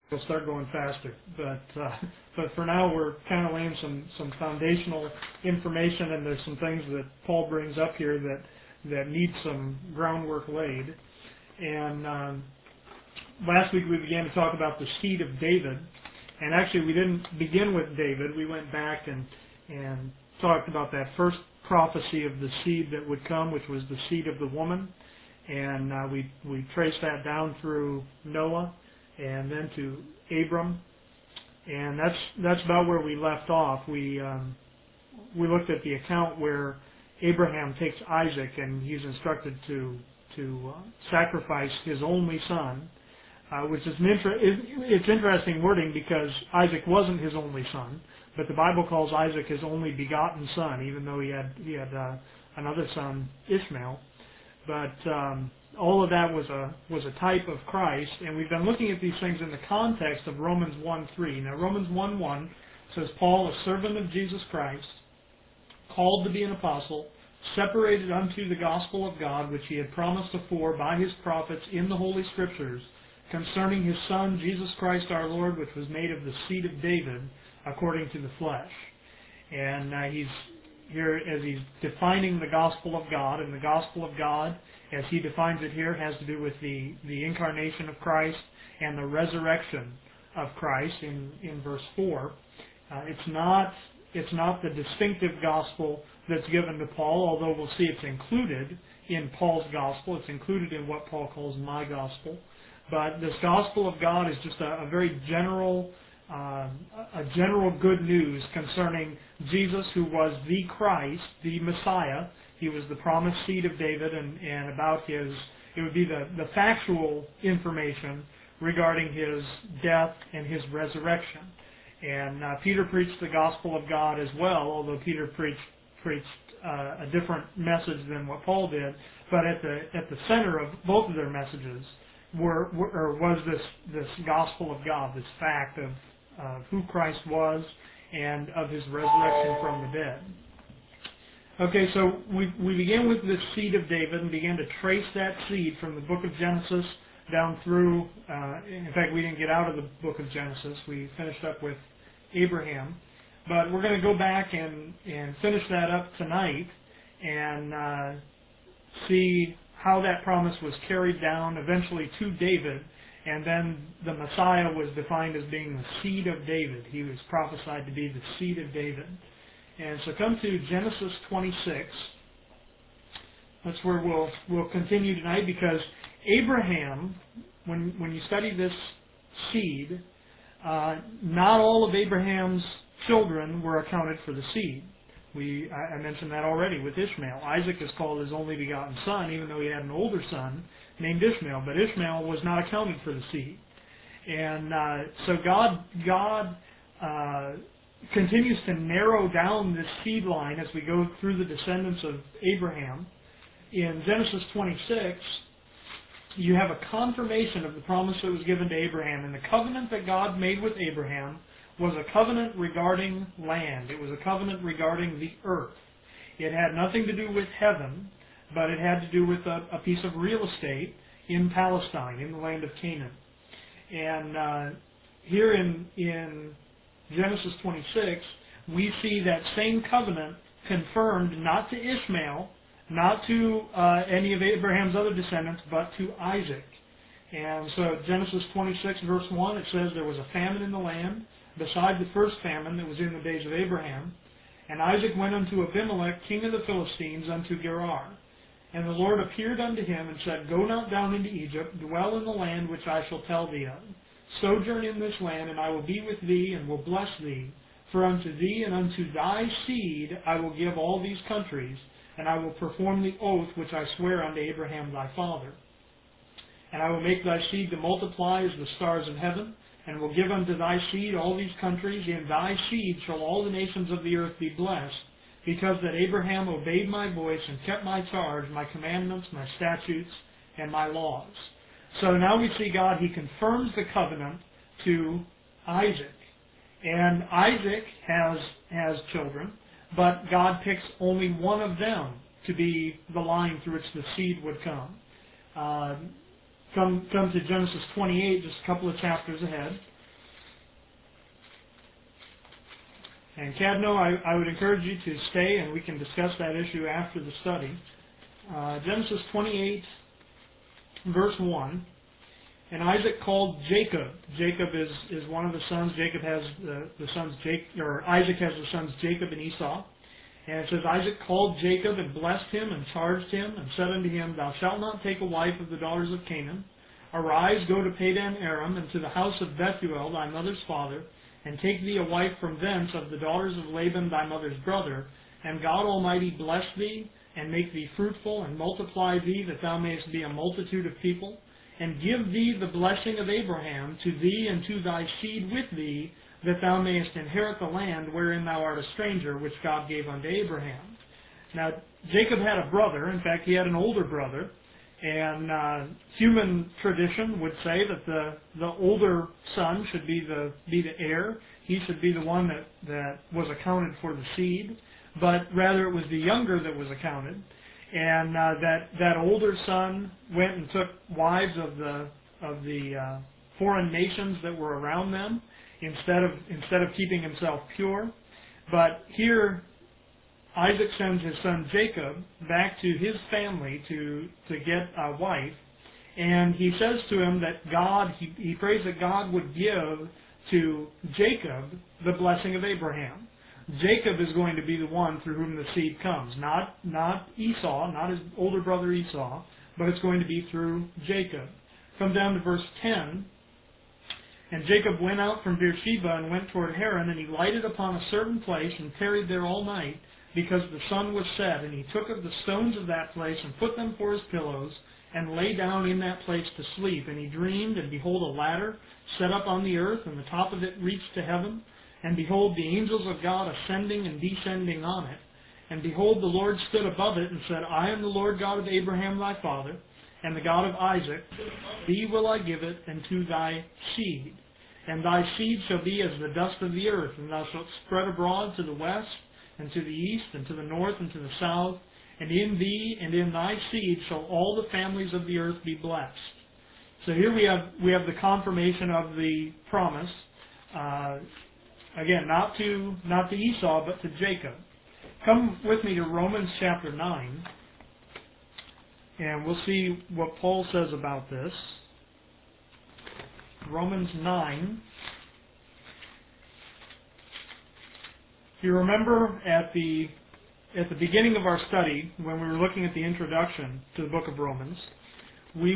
It'll start going faster. But for now, we're kind of laying some foundational information, and there's some things that Paul brings up here that need some groundwork laid. And last week we began to talk about the seed of David, and actually we didn't begin with David. We went back and talked about that first prophecy of the seed that would come, which was the seed of the woman, and we traced that down through Noah and then to Abram, and that's about where we left off. We looked at the account where Abraham takes Isaac and he's instructed to sacrifice his only son, which is it's interesting wording because Isaac wasn't his only son, but the Bible calls Isaac his only begotten son, even though he had another son, Ishmael. But all of that was a type of Christ, and we've been looking at these things in the context of Romans 1:3. Now, Romans 1:1 says, Paul, a servant of Jesus Christ, called to be an apostle, separated unto the gospel of God, which he had promised afore by his prophets in the Holy Scriptures, concerning his Son, Jesus Christ our Lord, which was made of the seed of David, according to the flesh. And he's here as he's defining the gospel of God, and the gospel of God, as he defines it here, has to do with the incarnation of Christ and the resurrection of Christ in verse 4. It's not the distinctive gospel that's given to Paul, although we'll see it's included in Paul's gospel. It's included in what Paul calls my gospel. But this gospel of God is just a very general good news concerning Jesus, who was the Christ, the Messiah. He was the promised seed of David, and about it would be the factual information regarding his death and his resurrection. And Peter preached the gospel of God as well, although Peter preached a different message than what Paul did. But at the center of both of their messages was this gospel of God, this fact of who Christ was and of his resurrection from the dead. Okay, so we began with this seed of David and began to trace that seed from the book of Genesis down through, in fact, we didn't get out of the book of Genesis. We finished up with Abraham. But we're going to go back and finish that up tonight and see how that promise was carried down eventually to David, and then the Messiah was defined as being the seed of David. He was prophesied to be the seed of David. And so come to Genesis 26. That's where we'll continue tonight, because Abraham, when you study this seed, not all of Abraham's children were accounted for the seed. I mentioned that already with Ishmael. Isaac is called his only begotten son, even though he had an older son named Ishmael. But Ishmael was not accounted for the seed. And so God continues to narrow down this seed line as we go through the descendants of Abraham. In Genesis 26, you have a confirmation of the promise that was given to Abraham. And the covenant that God made with Abraham was a covenant regarding land. It was a covenant regarding the earth. It had nothing to do with heaven, but it had to do with a piece of real estate in Palestine, in the land of Canaan. And here in Genesis 26, we see that same covenant confirmed not to Ishmael, not to any of Abraham's other descendants, but to Isaac. And so Genesis 26, verse 1, it says, there was a famine in the land, beside the first famine that was in the days of Abraham. And Isaac went unto Abimelech, king of the Philistines, unto Gerar. And the Lord appeared unto him, and said, Go not down into Egypt, dwell in the land which I shall tell thee of. Sojourn in this land, and I will be with thee, and will bless thee. For unto thee and unto thy seed I will give all these countries, and I will perform the oath which I swear unto Abraham thy father. And I will make thy seed to multiply as the stars of heaven, and will give unto thy seed all these countries. In thy seed shall all the nations of the earth be blessed, because that Abraham obeyed my voice and kept my charge, my commandments, my statutes, and my laws. So now we see God, he confirms the covenant to Isaac. And Isaac has children, but God picks only one of them to be the line through which the seed would come. Come to Genesis 28, just a couple of chapters ahead. And Cadno, I would encourage you to stay and we can discuss that issue after the study. Genesis 28, verse 1. And Isaac called Jacob. Jacob is one of the sons. Jacob has the sons Isaac has the sons Jacob and Esau. And it says, Isaac called Jacob and blessed him and charged him and said unto him, Thou shalt not take a wife of the daughters of Canaan. Arise, go to Padan Aram, and to the house of Bethuel, thy mother's father, and take thee a wife from thence of the daughters of Laban thy mother's brother. And God Almighty bless thee, and make thee fruitful, and multiply thee, that thou mayest be a multitude of people, and give thee the blessing of Abraham to thee and to thy seed with thee, that thou mayest inherit the land wherein thou art a stranger, which God gave unto Abraham. Now, Jacob had a brother. In fact, he had an older brother. And human tradition would say that the older son should be the heir. He should be the one that was accounted for the seed. But rather it was the younger that was accounted. And that older son went and took wives of the foreign nations that were around them instead of keeping himself pure. But here Isaac sends his son Jacob back to his family to get a wife, and he says to him that he prays that God would give to Jacob the blessing of Abraham. Jacob is going to be the one through whom the seed comes, not Esau, not his older brother Esau, but it's going to be through Jacob. Come down to verse 10. And Jacob went out from Beersheba and went toward Haran, and he lighted upon a certain place and tarried there all night, because the sun was set. And he took of the stones of that place and put them for his pillows, and lay down in that place to sleep. And he dreamed, and behold, a ladder set up on the earth, and the top of it reached to heaven. And behold, the angels of God ascending and descending on it. And behold, the Lord stood above it, and said, I am the Lord God of Abraham thy father, and the God of Isaac. Thee will I give it, and to thy seed. And thy seed shall be as the dust of the earth, and thou shalt spread abroad to the west, and to the east, and to the north, and to the south. And in thee and in thy seed shall all the families of the earth be blessed. So here we have the confirmation of the promise. Again, not to Esau, but to Jacob. Come with me to Romans chapter 9, and we'll see what Paul says about this. Romans 9. If you remember at the beginning of our study, when we were looking at the introduction to the book of Romans, we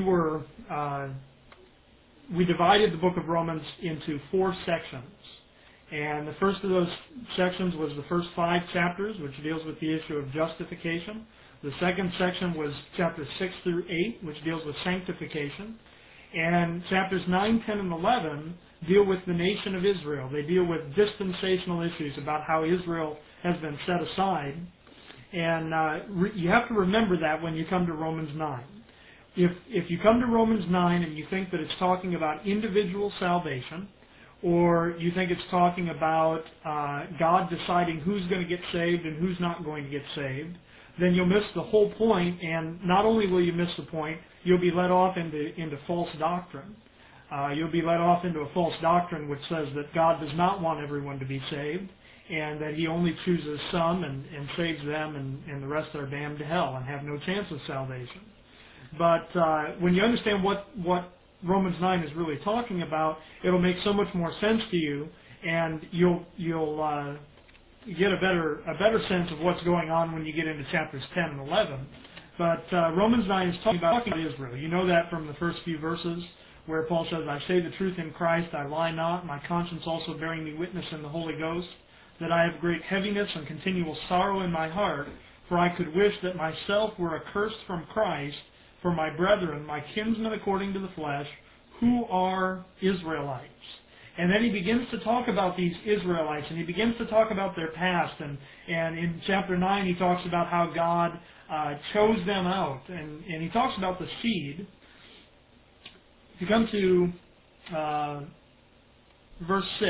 divided the book of Romans into 4 sections. And the first of those sections was the first 5 chapters, which deals with the issue of justification. The second section was chapters 6 through 8, which deals with sanctification. And chapters 9, 10, and 11 deal with the nation of Israel. They deal with dispensational issues about how Israel has been set aside. And you have to remember that when you come to Romans 9. If you come to Romans 9 and you think that it's talking about individual salvation, or you think it's talking about God deciding who's going to get saved and who's not going to get saved, then you'll miss the whole point, and not only will you miss the point, you'll be led off into false doctrine. You'll be led off into a false doctrine which says that God does not want everyone to be saved, and that He only chooses some and saves them, and the rest are damned to hell and have no chance of salvation. But when you understand what Romans 9 is really talking about, it'll make so much more sense to you, and you'll get a better sense of what's going on when you get into chapters 10 and 11. But Romans 9 is talking about Israel. You know that from the first few verses, where Paul says, I say the truth in Christ, I lie not, my conscience also bearing me witness in the Holy Ghost, that I have great heaviness and continual sorrow in my heart, for I could wish that myself were accursed from Christ for my brethren, my kinsmen according to the flesh, who are Israelites. And then he begins to talk about these Israelites, and he begins to talk about their past. And in chapter 9, he talks about how God chose them out. And he talks about the seed. If you come to verse 6,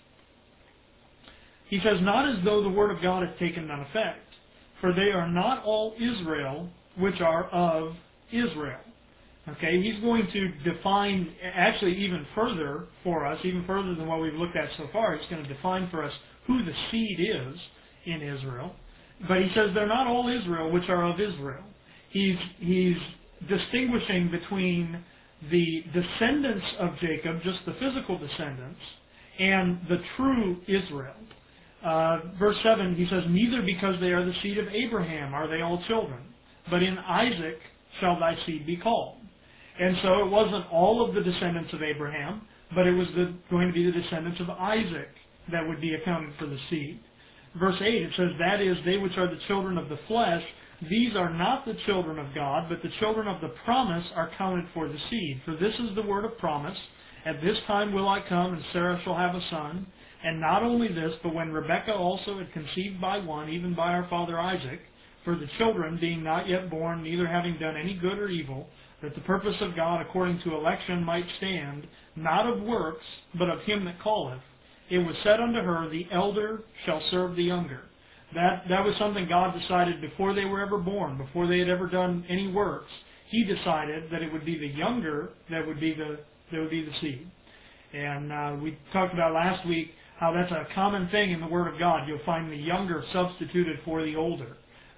he says, Not as though the word of God hath taken none effect, for they are not all Israel which are of Israel. Okay, he's going to define, actually even further for us, even further than what we've looked at so far. He's going to define for us who the seed is in Israel. But he says they're not all Israel which are of Israel. He's distinguishing between the descendants of Jacob, just the physical descendants, and the true Israel. Verse 7, he says, neither because they are the seed of Abraham are they all children, but in Isaac shall thy seed be called. And so it wasn't all of the descendants of Abraham, but it was going to be the descendants of Isaac that would be accounted for the seed. Verse 8, it says, that is, they which are the children of the flesh, these are not the children of God, but the children of the promise are counted for the seed. For this is the word of promise, at this time will I come, and Sarah shall have a son. And not only this, but when Rebekah also had conceived by one, even by our father Isaac, for the children being not yet born, neither having done any good or evil, that the purpose of God according to election might stand, not of works, but of him that calleth, it was said unto her, the elder shall serve the younger. That was something God decided before they were ever born, before they had ever done any works. He decided that it would be the younger that would be the seed. And we talked about last week how that's a common thing in the Word of God. You'll find the younger substituted for the older.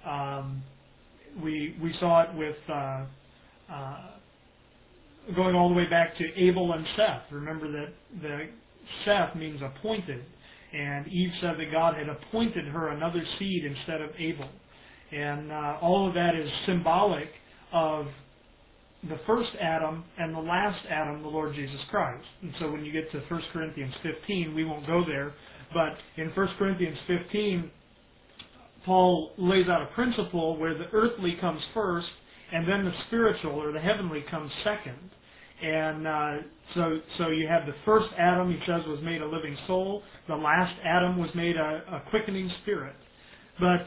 We saw it with going all the way back to Abel and Seth. Remember that the Seth means appointed, and Eve said that God had appointed her another seed instead of Abel. And all of that is symbolic of the first Adam and the last Adam, the Lord Jesus Christ. And so when you get to 1 Corinthians 15, we won't go there, but in 1 Corinthians 15, Paul lays out a principle where the earthly comes first, and then the spiritual or the heavenly comes second. And so you have the first Adam, he says, was made a living soul. The last Adam was made a quickening spirit. But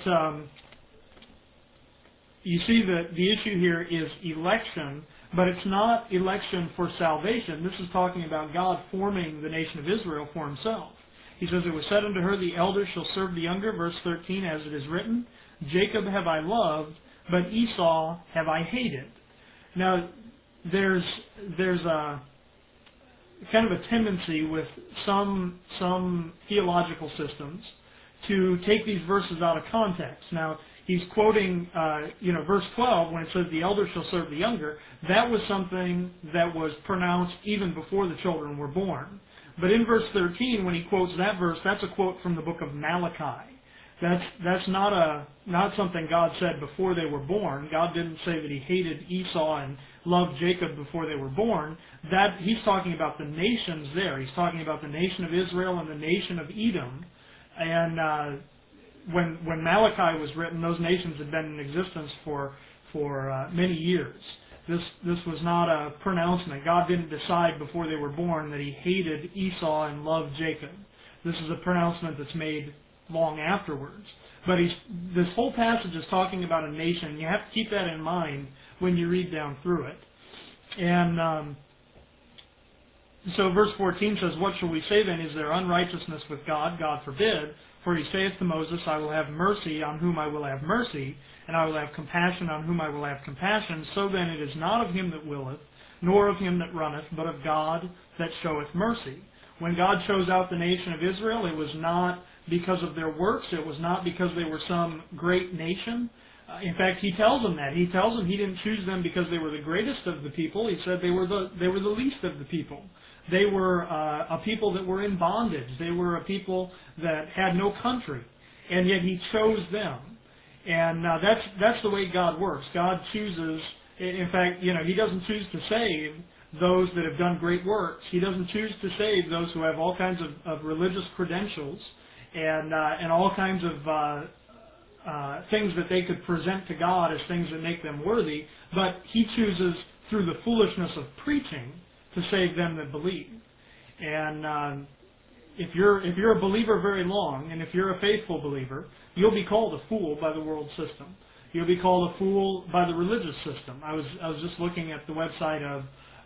you see that the issue here is election, but it's not election for salvation. This is talking about God forming the nation of Israel for himself. He says, it was said unto her, the elder shall serve the younger, verse 13, as it is written, Jacob have I loved, but Esau have I hated. Now, there's a kind of a tendency with some theological systems to take these verses out of context. Now, he's quoting, verse 12, when it says, the elder shall serve the younger. That was something that was pronounced even before the children were born. But in verse 13, when he quotes that verse, that's a quote from the book of Malachi. That's not something God said before they were born. God didn't say that he hated Esau and loved Jacob before they were born. That he's talking about the nations there. He's talking about the nation of Israel and the nation of Edom. And when Malachi was written, those nations had been in existence for many years. This was not a pronouncement. God didn't decide before they were born that he hated Esau and loved Jacob. This is a pronouncement that's made long afterwards. But this whole passage is talking about a nation. You have to keep that in mind when you read down through it. And so verse 14 says, what shall we say then? Is there unrighteousness with God? God forbid. For he saith to Moses, I will have mercy on whom I will have mercy, and I will have compassion on whom I will have compassion. So then it is not of him that willeth, nor of him that runneth, but of God that showeth mercy. When God chose out the nation of Israel, it was not because of their works. It was not because they were some great nation. In fact, he tells them that. He tells them he didn't choose them because they were the greatest of the people. He said they were the least of the people. They were a people that were in bondage. They were a people that had no country, and yet he chose them. And that's the way God works. God chooses. In fact, he doesn't choose to save those that have done great works. He doesn't choose to save those who have all kinds of religious credentials and all kinds of things that they could present to God as things that make them worthy. But he chooses through the foolishness of preaching to save them that believe. And if you're a believer very long, and if you're a faithful believer, you'll be called a fool by the world system. You'll be called a fool by the religious system. I was just looking at the website of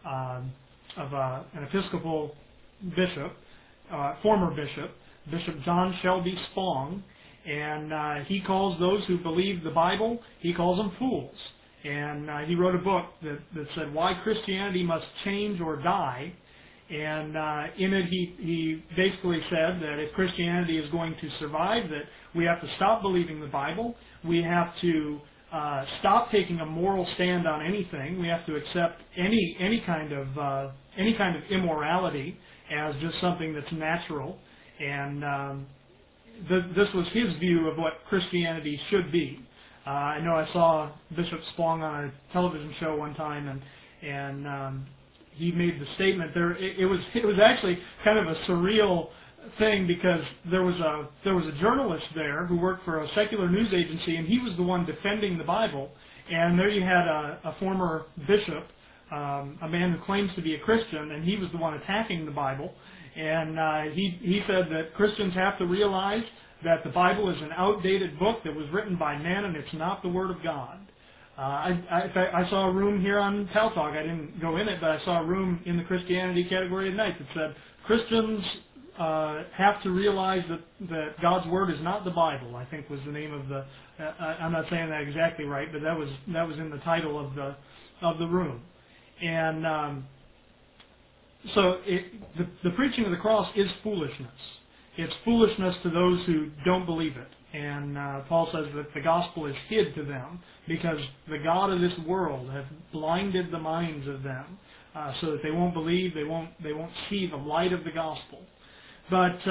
an Episcopal bishop, former bishop, Bishop John Shelby Spong, and he calls those who believe the Bible, he calls them fools. And he wrote a book that said Why Christianity Must Change or Die. And in it he basically said that if Christianity is going to survive, that we have to stop believing the Bible. We have to stop taking a moral stand on anything. We have to accept any kind of immorality as just something that's natural. And this was his view of what Christianity should be. I know I saw Bishop Spong on a television show one time, and he made the statement there. It was actually kind of a surreal thing, because there was a journalist there who worked for a secular news agency, and he was the one defending the Bible. And there you had a former bishop, a man who claims to be a Christian, and he was the one attacking the Bible. And he said that Christians have to realize that the Bible is an outdated book that was written by man, and it's not the Word of God. I saw a room here on Pal Talk. I didn't go in it, but I saw a room in the Christianity category at night that said Christians have to realize that God's Word is not the Bible, I think was the name of the... I'm not saying that exactly right, but that was in the title of the room. And so the preaching of the cross is foolishness. It's foolishness to those who don't believe it. And Paul says that the gospel is hid to them because the God of this world has blinded the minds of them so that they won't believe, they won't see the light of the gospel. But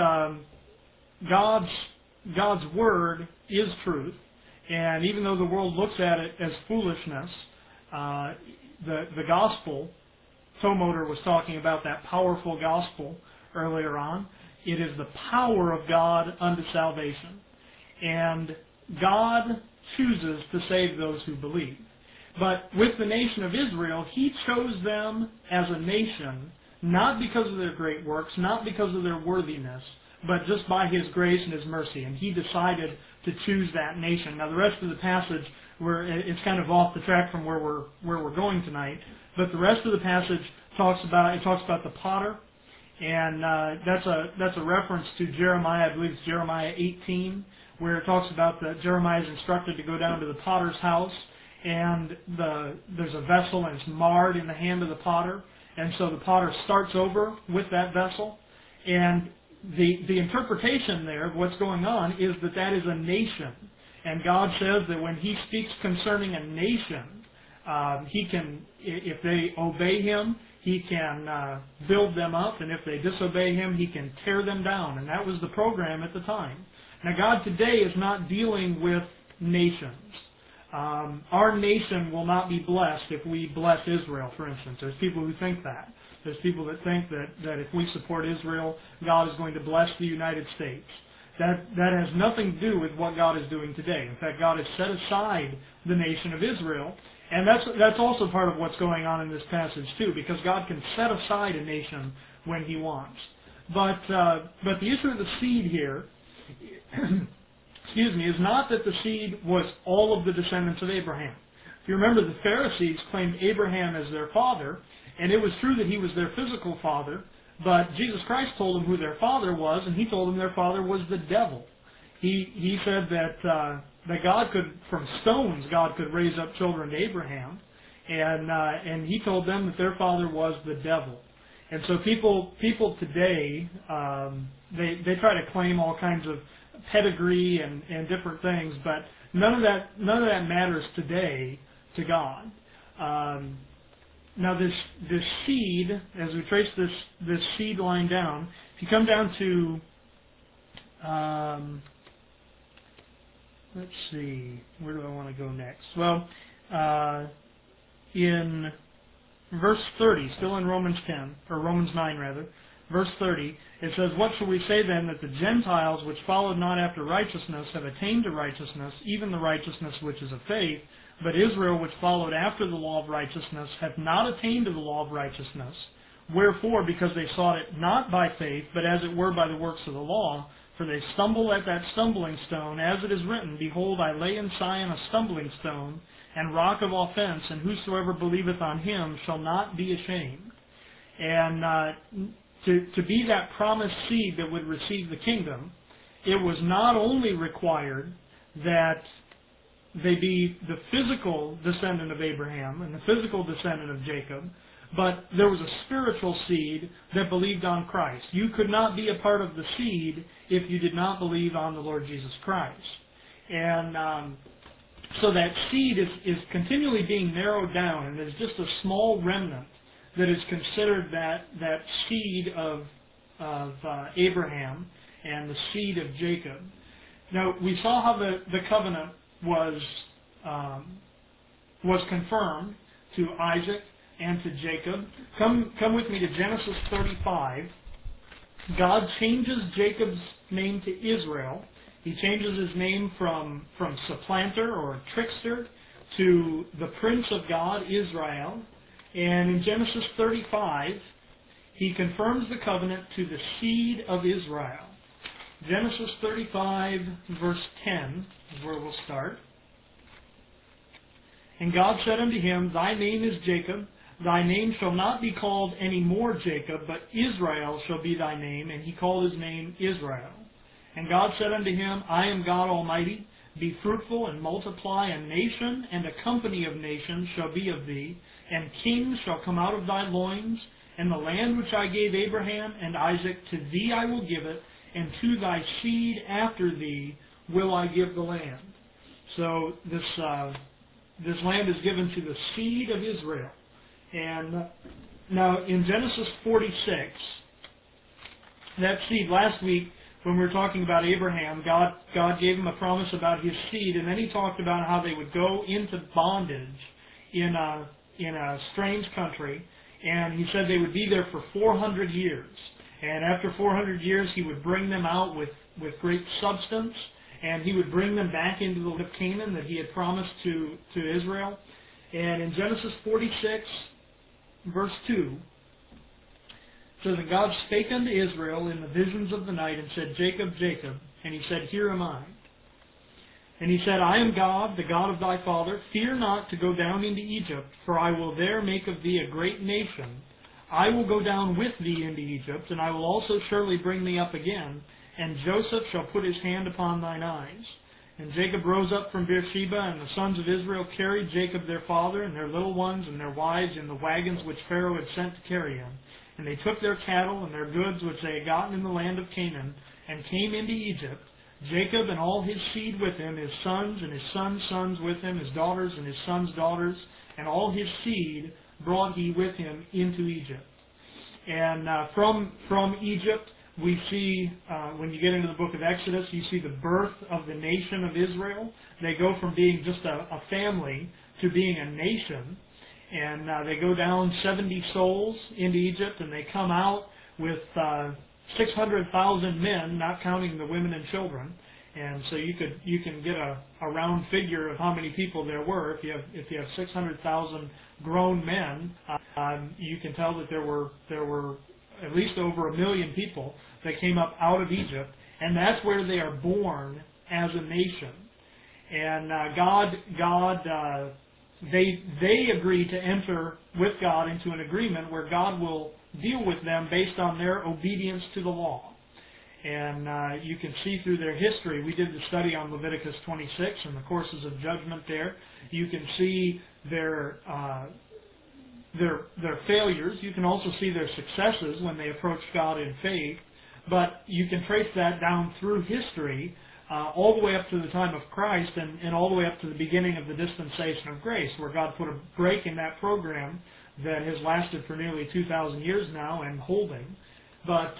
God's word is truth, and even though the world looks at it as foolishness, the gospel, Tomoder was talking about that powerful gospel earlier on. It is the power of God unto salvation. And God chooses to save those who believe. But with the nation of Israel, He chose them as a nation, not because of their great works, not because of their worthiness, but just by His grace and His mercy. And He decided to choose that nation. Now the rest of the passage, it's kind of off the track from where we're going tonight, but the rest of the passage talks about the potter. And that's a reference to Jeremiah, I believe it's Jeremiah 18, where it talks about that Jeremiah is instructed to go down to the potter's house, and there's a vessel and it's marred in the hand of the potter, and so the potter starts over with that vessel. And the interpretation there of what's going on is that is a nation. And God says that when He speaks concerning a nation, He can, if they obey Him, He can build them up, and if they disobey Him, He can tear them down. And that was the program at the time. Now God today is not dealing with nations. Our nation will not be blessed if we bless Israel, for instance. There's people who think that. There's people that think that if we support Israel, God is going to bless the United States. That has nothing to do with what God is doing today. In fact, God has set aside the nation of Israel. And that's also part of what's going on in this passage too, because God can set aside a nation when He wants. But the issue of the seed here, is not that the seed was all of the descendants of Abraham. If you remember, the Pharisees claimed Abraham as their father, and it was true that he was their physical father, but Jesus Christ told them who their father was, and He told them their father was the devil. He said that God could, from stones, God could raise up children to Abraham, and He told them that their father was the devil. And so people today, they try to claim all kinds of pedigree and different things, but none of that matters today to God. Now this seed, as we trace this seed line down, if you come down to let's see, where do I want to go next? Well, in verse 30, still in Romans 10, or Romans 9 rather, verse 30, it says, "What shall we say then, that the Gentiles which followed not after righteousness have attained to righteousness, even the righteousness which is of faith? But Israel which followed after the law of righteousness hath not attained to the law of righteousness. Wherefore, because they sought it not by faith, but as it were by the works of the law, for they stumble at that stumbling stone, as it is written, Behold, I lay in Sion a stumbling stone, and rock of offense, and whosoever believeth on Him shall not be ashamed." And to be that promised seed that would receive the kingdom, it was not only required that they be the physical descendant of Abraham and the physical descendant of Jacob, but there was a spiritual seed that believed on Christ. You could not be a part of the seed if you did not believe on the Lord Jesus Christ. And so that seed is continually being narrowed down, and there's just a small remnant that is considered that seed of Abraham and the seed of Jacob. Now, we saw how the covenant was confirmed to Isaac and to Jacob. Come with me to Genesis 35. God changes Jacob's name to Israel. He changes his name from supplanter or trickster to the Prince of God, Israel. And in Genesis 35, he confirms the covenant to the seed of Israel. Genesis 35, verse 10 is where we'll start. And God said unto him, Thy name is Jacob. Thy name shall not be called any more Jacob, but Israel shall be thy name. And he called his name Israel. And God said unto him, I am God Almighty. Be fruitful and multiply. A nation and a company of nations shall be of thee, and kings shall come out of thy loins. And the land which I gave Abraham and Isaac, to thee I will give it, and to thy seed after thee will I give the land. So this land is given to the seed of Israel. And now in Genesis 46, that seed, last week when we were talking about Abraham, God gave him a promise about his seed, and then he talked about how they would go into bondage in a strange country, and he said they would be there for 400 years. And after 400 years, he would bring them out with great substance, and he would bring them back into the land of Canaan that he had promised to Israel. And in Genesis 46, verse 2, it says, And God spake unto Israel in the visions of the night, and said, Jacob, Jacob. And he said, Here am I. And he said, I am God, the God of thy father. Fear not to go down into Egypt, for I will there make of thee a great nation. I will go down with thee into Egypt, and I will also surely bring thee up again. And Joseph shall put his hand upon thine eyes. And Jacob rose up from Beersheba, and the sons of Israel carried Jacob their father, and their little ones, and their wives, in the wagons which Pharaoh had sent to carry him. And they took their cattle and their goods which they had gotten in the land of Canaan, and came into Egypt, Jacob and all his seed with him, his sons and his sons' sons with him, his daughters and his sons' daughters, and all his seed brought he with him into Egypt. And from Egypt, we see, when you get into the book of Exodus, you see the birth of the nation of Israel. They go from being just a family to being a nation. And they go down 70 souls into Egypt, and they come out with 600,000 men, not counting the women and children. And so you can get a round figure of how many people there were. If you have 600,000 grown men, you can tell that there were at least over 1 million people that came up out of Egypt, and that's where they are born as a nation. And they agree to enter with God into an agreement where God will deal with them based on their obedience to the law. And you can see through their history. We did the study on Leviticus 26 and the courses of judgment there. You can see their failures. You can also see their successes when they approach God in faith. But you can trace that down through history all the way up to the time of Christ and all the way up to the beginning of the dispensation of grace, where God put a break in that program that has lasted for nearly 2,000 years now and holding. But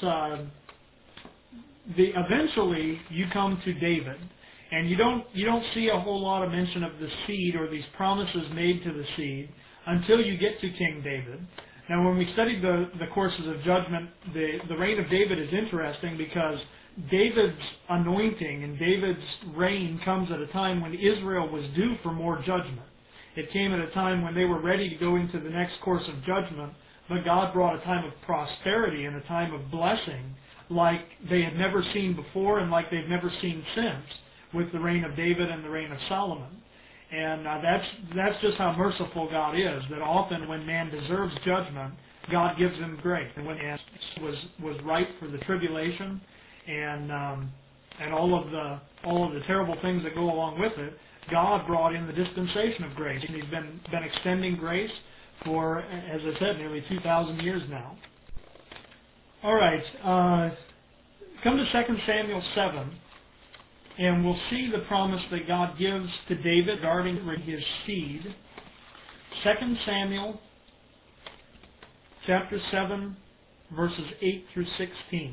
eventually you come to David, and you don't see a whole lot of mention of the seed or these promises made to the seed until you get to King David. Now, when we studied the courses of judgment, the reign of David is interesting because David's anointing and David's reign comes at a time when Israel was due for more judgment. It came at a time when they were ready to go into the next course of judgment, but God brought a time of prosperity and a time of blessing like they had never seen before and like they've never seen since with the reign of David and the reign of Solomon. And that's just how merciful God is, that often when man deserves judgment, God gives him grace. And when it was ripe for the tribulation and all of the terrible things that go along with it, God brought in the dispensation of grace, and He's been extending grace for, as I said, nearly 2,000 years now. All right, come to 2 Samuel 7, and we'll see the promise that God gives to David regarding his seed. 2 Samuel chapter 7, verses 8 through 16.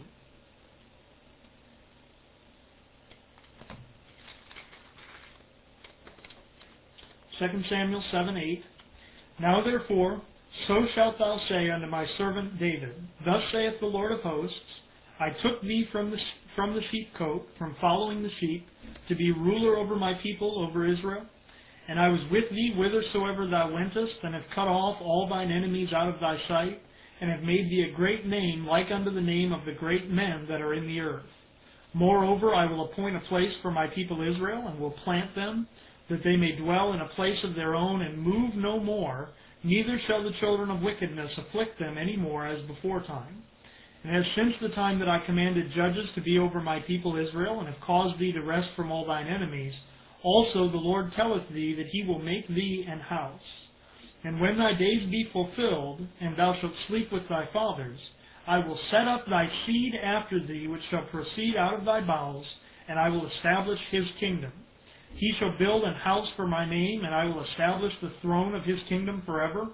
Second Samuel 7:8. Now therefore, so shalt thou say unto my servant David, Thus saith the Lord of hosts, I took thee from the sheepcote, from following the sheep, to be ruler over my people, over Israel. And I was with thee whithersoever thou wentest, and have cut off all thine enemies out of thy sight, and have made thee a great name, like unto the name of the great men that are in the earth. Moreover, I will appoint a place for my people Israel, and will plant them, that they may dwell in a place of their own, and move no more, neither shall the children of wickedness afflict them any more as beforetime. And as since the time that I commanded judges to be over my people Israel, and have caused thee to rest from all thine enemies, also the Lord telleth thee that He will make thee an house. And when thy days be fulfilled, and thou shalt sleep with thy fathers, I will set up thy seed after thee, which shall proceed out of thy bowels, and I will establish his kingdom. He shall build an house for my name, and I will establish the throne of his kingdom forever.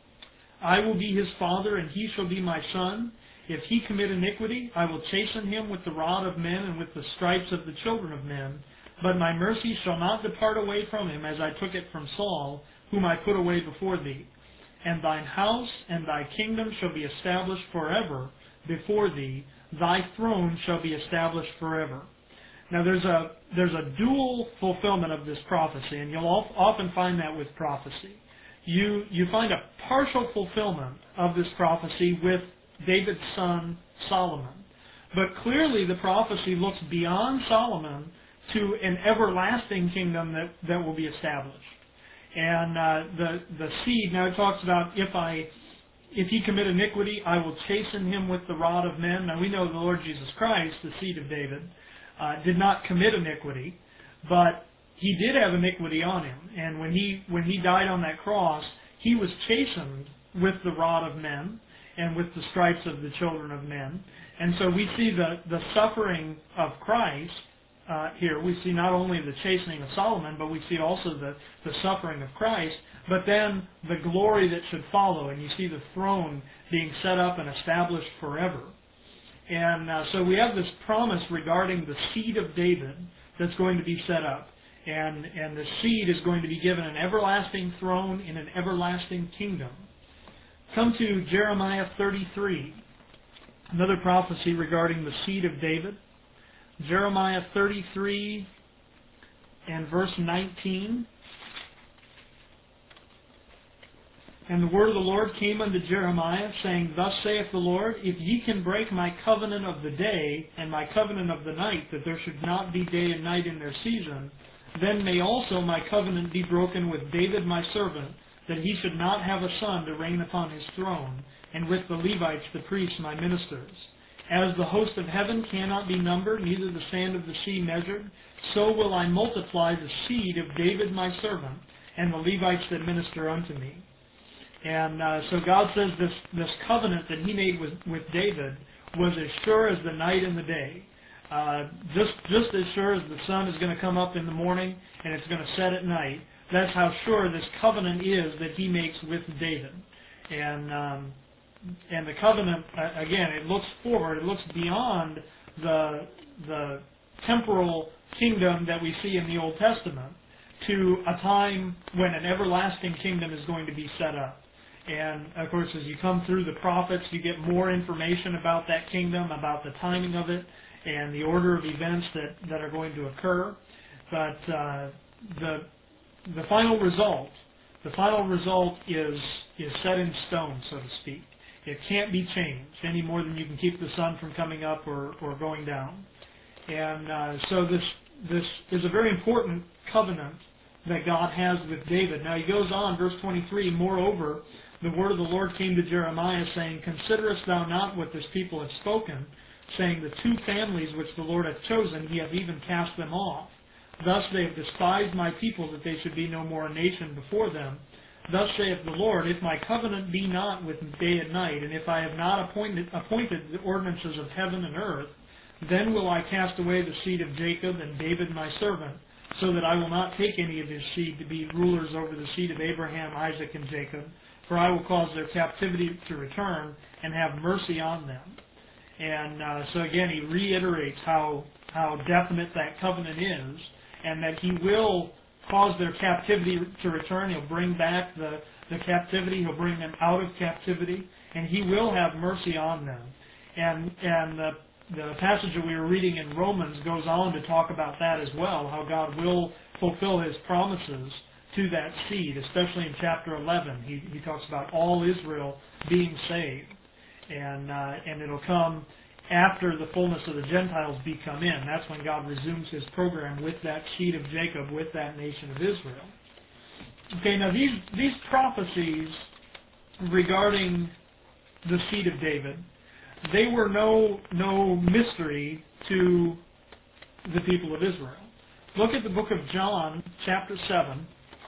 I will be his father, and he shall be my son. If he commit iniquity, I will chasten him with the rod of men and with the stripes of the children of men. But my mercy shall not depart away from him, as I took it from Saul, whom I put away before thee. And thine house and thy kingdom shall be established forever before thee. Thy throne shall be established forever. Now there's a dual fulfillment of this prophecy, and you'll often find that with prophecy. You find a partial fulfillment of this prophecy with David's son Solomon. But clearly the prophecy looks beyond Solomon to an everlasting kingdom that will be established. And the seed, now it talks about if he commit iniquity, I will chasten him with the rod of men. Now we know the Lord Jesus Christ, the seed of David, did not commit iniquity, but he did have iniquity on him. And when he died on that cross, he was chastened with the rod of men and with the stripes of the children of men. And so we see the suffering of Christ here. We see not only the chastening of Solomon, but we see also the suffering of Christ, but then the glory that should follow. And you see the throne being set up and established forever. And so we have this promise regarding the seed of David that's going to be set up. And the seed is going to be given an everlasting throne in an everlasting kingdom. Come to Jeremiah 33, another prophecy regarding the seed of David. Jeremiah 33 and verse 19. And the word of the Lord came unto Jeremiah, saying, Thus saith the Lord, If ye can break my covenant of the day, and my covenant of the night, that there should not be day and night in their season, then may also my covenant be broken with David my servant, that he should not have a son to reign upon his throne, and with the Levites the priests my ministers. As the host of heaven cannot be numbered, neither the sand of the sea measured, so will I multiply the seed of David my servant, and the Levites that minister unto me. And so God says this covenant that He made with David was as sure as the night and the day. Just as sure as the sun is going to come up in the morning and it's going to set at night. That's how sure this covenant is that He makes with David. And the covenant, again, it looks forward. It looks beyond the temporal kingdom that we see in the Old Testament to a time when an everlasting kingdom is going to be set up. And, of course, as you come through the prophets, you get more information about that kingdom, about the timing of it, and the order of events that are going to occur. But the final result is set in stone, so to speak. It can't be changed any more than you can keep the sun from coming up or going down. And so this is a very important covenant that God has with David. Now he goes on, verse 23, Moreover, the word of the Lord came to Jeremiah, saying, Considerest thou not what this people have spoken, saying, The two families which the Lord hath chosen, he hath even cast them off. Thus they have despised my people, that they should be no more a nation before them. Thus saith the Lord, if my covenant be not with day and night, and if I have not appointed the ordinances of heaven and earth, then will I cast away the seed of Jacob and David my servant, so that I will not take any of his seed to be rulers over the seed of Abraham, Isaac, and Jacob, for I will cause their captivity to return and have mercy on them. And so again, he reiterates how definite that covenant is, and that he will cause their captivity to return. He'll bring back the captivity. He'll bring them out of captivity, and he will have mercy on them. And the passage that we were reading in Romans goes on to talk about that as well, how God will fulfill his promises to that seed, especially in chapter 11. He talks about all Israel being saved, and it'll come after the fullness of the Gentiles be come in. That's when God resumes his program with that seed of Jacob, with that nation of Israel. Okay, now these prophecies regarding the seed of David, they were no mystery to the people of Israel. Look at the book of John, chapter 7,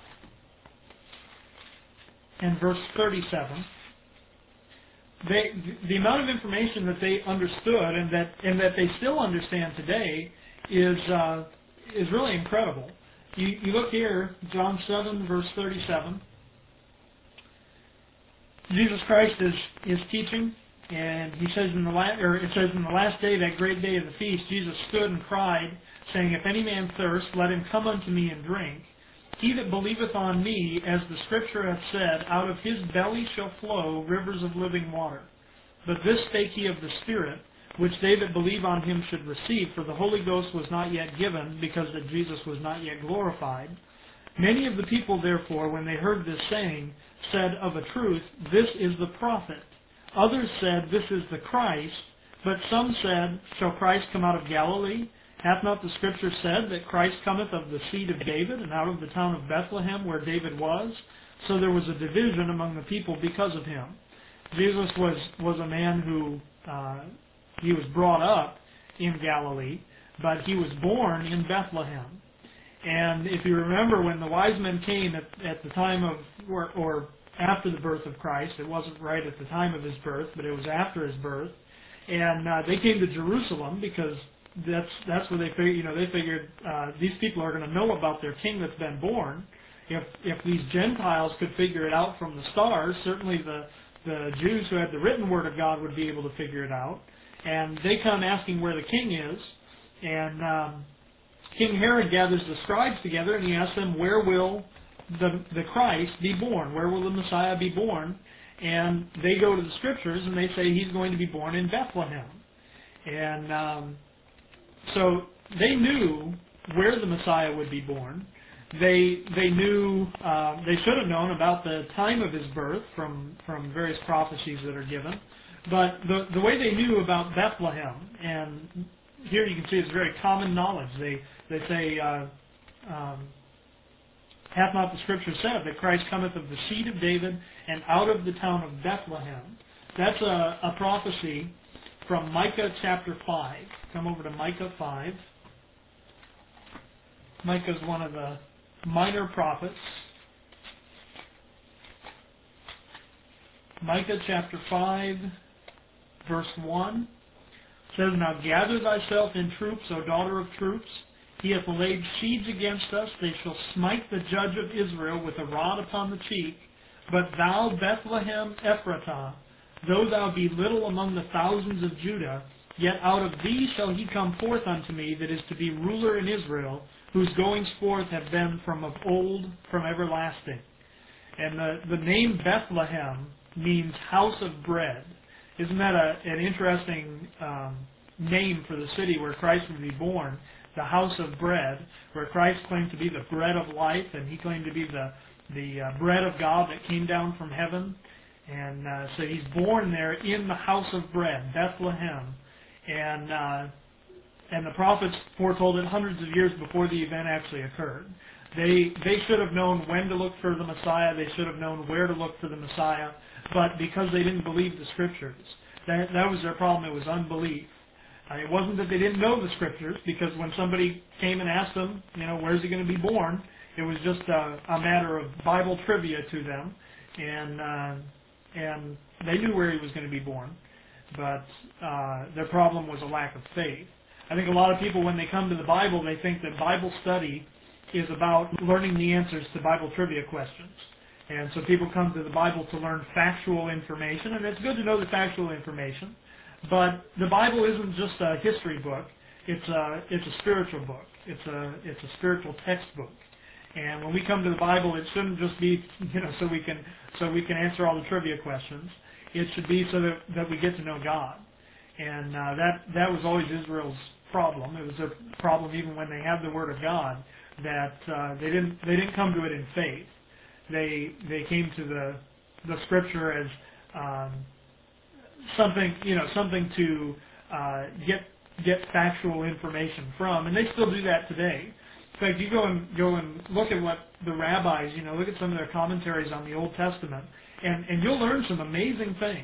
and verse 37. The amount of information that they understood and that they still understand today is really incredible. You look here, John 7, verse 37. Jesus Christ is teaching, and he says it says in the last day, that great day of the feast, Jesus stood and cried, saying, If any man thirst, let him come unto me and drink. He that believeth on me, as the Scripture hath said, out of his belly shall flow rivers of living water. But this spake he of the Spirit, which they that believe on him should receive, for the Holy Ghost was not yet given, because that Jesus was not yet glorified. Many of the people, therefore, when they heard this saying, said, Of a truth, this is the prophet. Others said, This is the Christ. But some said, Shall Christ come out of Galilee? Hath not the Scripture said that Christ cometh of the seed of David, and out of the town of Bethlehem, where David was? So there was a division among the people because of him. Jesus was a man who he was brought up in Galilee, but he was born in Bethlehem. And if you remember, when the wise men came at the time of, or after the birth of Christ, it wasn't right at the time of his birth, but it was after his birth, and they came to Jerusalem because that's where they figured, they figured these people are going to know about their king that's been born. If these Gentiles could figure it out from the stars, certainly the Jews who had the written word of God would be able to figure it out. And they come asking where the king is, and King Herod gathers the scribes together, and he asks them, where will the Christ be born? Where will the Messiah be born? And they go to the Scriptures, and they say he's going to be born in Bethlehem. And so they knew where the Messiah would be born. They knew, they should have known about the time of his birth from various prophecies that are given. But the way they knew about Bethlehem, and here you can see it's very common knowledge. They say, hath not the Scripture said that Christ cometh of the seed of David and out of the town of Bethlehem? That's a prophecy from Micah chapter 5. Come over to Micah 5. Micah is one of the minor prophets. Micah chapter 5, verse 1 says, Now gather thyself in troops, O daughter of troops. He hath laid siege against us. They shall smite the judge of Israel with a rod upon the cheek. But thou, Bethlehem Ephratah, though thou be little among the thousands of Judah, yet out of thee shall he come forth unto me that is to be ruler in Israel, whose goings forth have been from of old, from everlasting. And the name Bethlehem means house of bread. Isn't that an interesting name for the city where Christ would be born? The house of bread, where Christ claimed to be the bread of life, and he claimed to be the bread of God that came down from heaven. And so he's born there in the house of bread, Bethlehem. And the prophets foretold it hundreds of years before the event actually occurred. They should have known when to look for the Messiah. They should have known where to look for the Messiah. But because they didn't believe the Scriptures, that was their problem. It was unbelief. It wasn't that they didn't know the Scriptures, because when somebody came and asked them, where's he going to be born, it was just a matter of Bible trivia to them, and they knew where he was going to be born, but their problem was a lack of faith. I think a lot of people, when they come to the Bible, they think that Bible study is about learning the answers to Bible trivia questions. And so people come to the Bible to learn factual information, and it's good to know the factual information. But the Bible isn't just a history book; it's a spiritual book. It's a spiritual textbook. And when we come to the Bible, it shouldn't just be so we can answer all the trivia questions. It should be so that we get to know God. And that was always Israel's problem. It was a problem even when they had the Word of God, that they didn't come to it in faith. They came to the Scripture as something to get factual information from, and they still do that today. In fact, you go and look at what the rabbis, look at some of their commentaries on the Old Testament, and you'll learn some amazing things.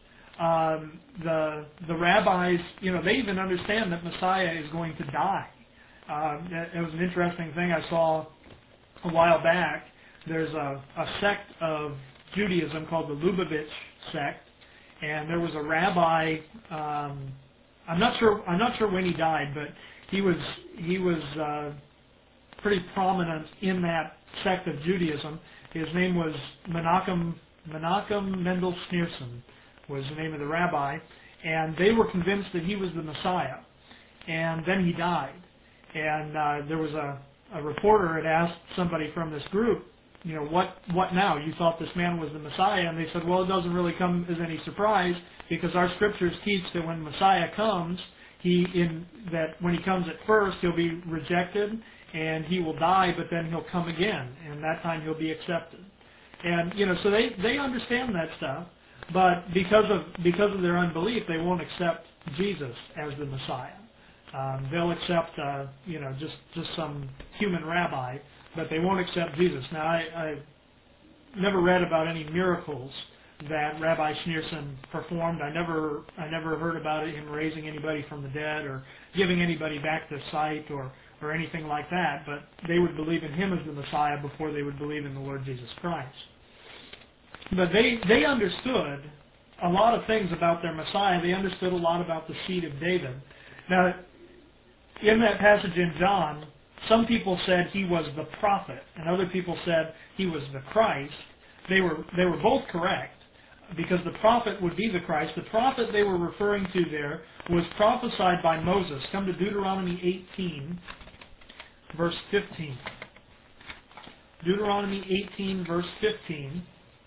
The rabbis, they even understand that Messiah is going to die. It was an interesting thing I saw a while back. There's a sect of Judaism called the Lubavitch sect, and there was a rabbi. I'm not sure when he died, but he was pretty prominent in that sect of Judaism. His name was Menachem Mendel Schneerson was the name of the rabbi, and they were convinced that he was the Messiah. And then he died. And there was a reporter had asked somebody from this group, what now? You thought this man was the Messiah? And they said, well, it doesn't really come as any surprise, because our scriptures teach that when Messiah comes, that when he comes at first, he'll be rejected and he will die, but then he'll come again, and that time he'll be accepted. And so they understand that stuff, but because of their unbelief, they won't accept Jesus as the Messiah. They'll accept just some human rabbi, but they won't accept Jesus. Now, I never read about any miracles that Rabbi Schneerson performed. I never heard about him raising anybody from the dead or giving anybody back their sight or anything like that, but they would believe in him as the Messiah before they would believe in the Lord Jesus Christ. But they understood a lot of things about their Messiah. They understood a lot about the seed of David. Now, in that passage in John, some people said he was the prophet, and other people said he was the Christ. They were both correct, because the prophet would be the Christ. The prophet they were referring to there was prophesied by Moses. Come to Deuteronomy 18, verse 15. Deuteronomy 18, verse 15.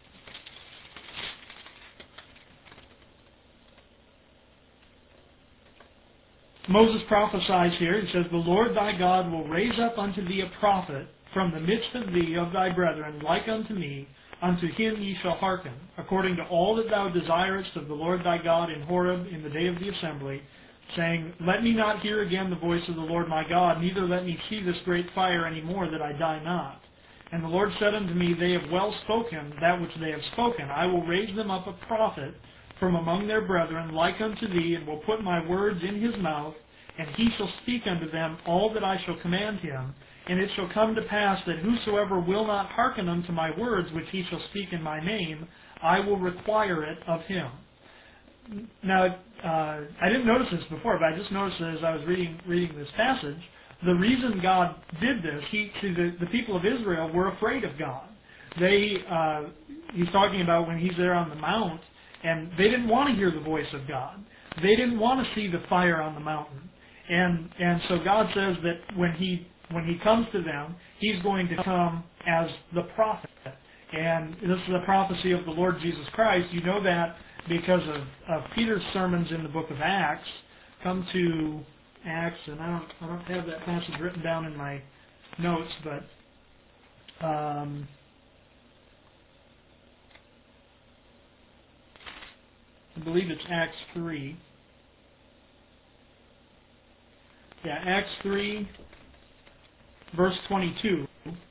Moses prophesies here. He says, the Lord thy God will raise up unto thee a prophet from the midst of thee of thy brethren, like unto me. Unto him ye shall hearken, according to all that thou desirest of the Lord thy God in Horeb in the day of the assembly, saying, let me not hear again the voice of the Lord my God, neither let me see this great fire any more, that I die not. And the Lord said unto me, they have well spoken that which they have spoken. I will raise them up a prophet from among their brethren, like unto thee, and will put my words in his mouth, and he shall speak unto them all that I shall command him. And it shall come to pass that whosoever will not hearken unto my words, which he shall speak in my name, I will require it of him. Now, I didn't notice this before, but I just noticed it as I was reading this passage. The reason God did this, the people of Israel were afraid of God. He's talking about when he's there on the mount, and they didn't want to hear the voice of God. They didn't want to see the fire on the mountain. And so God says that when he comes to them, he's going to come as the prophet. And this is a prophecy of the Lord Jesus Christ. You know that because of Peter's sermons in the book of Acts. Come to Acts, and I don't have that passage written down in my notes, but I believe it's Acts 3. Yeah, Acts 3, verse 22.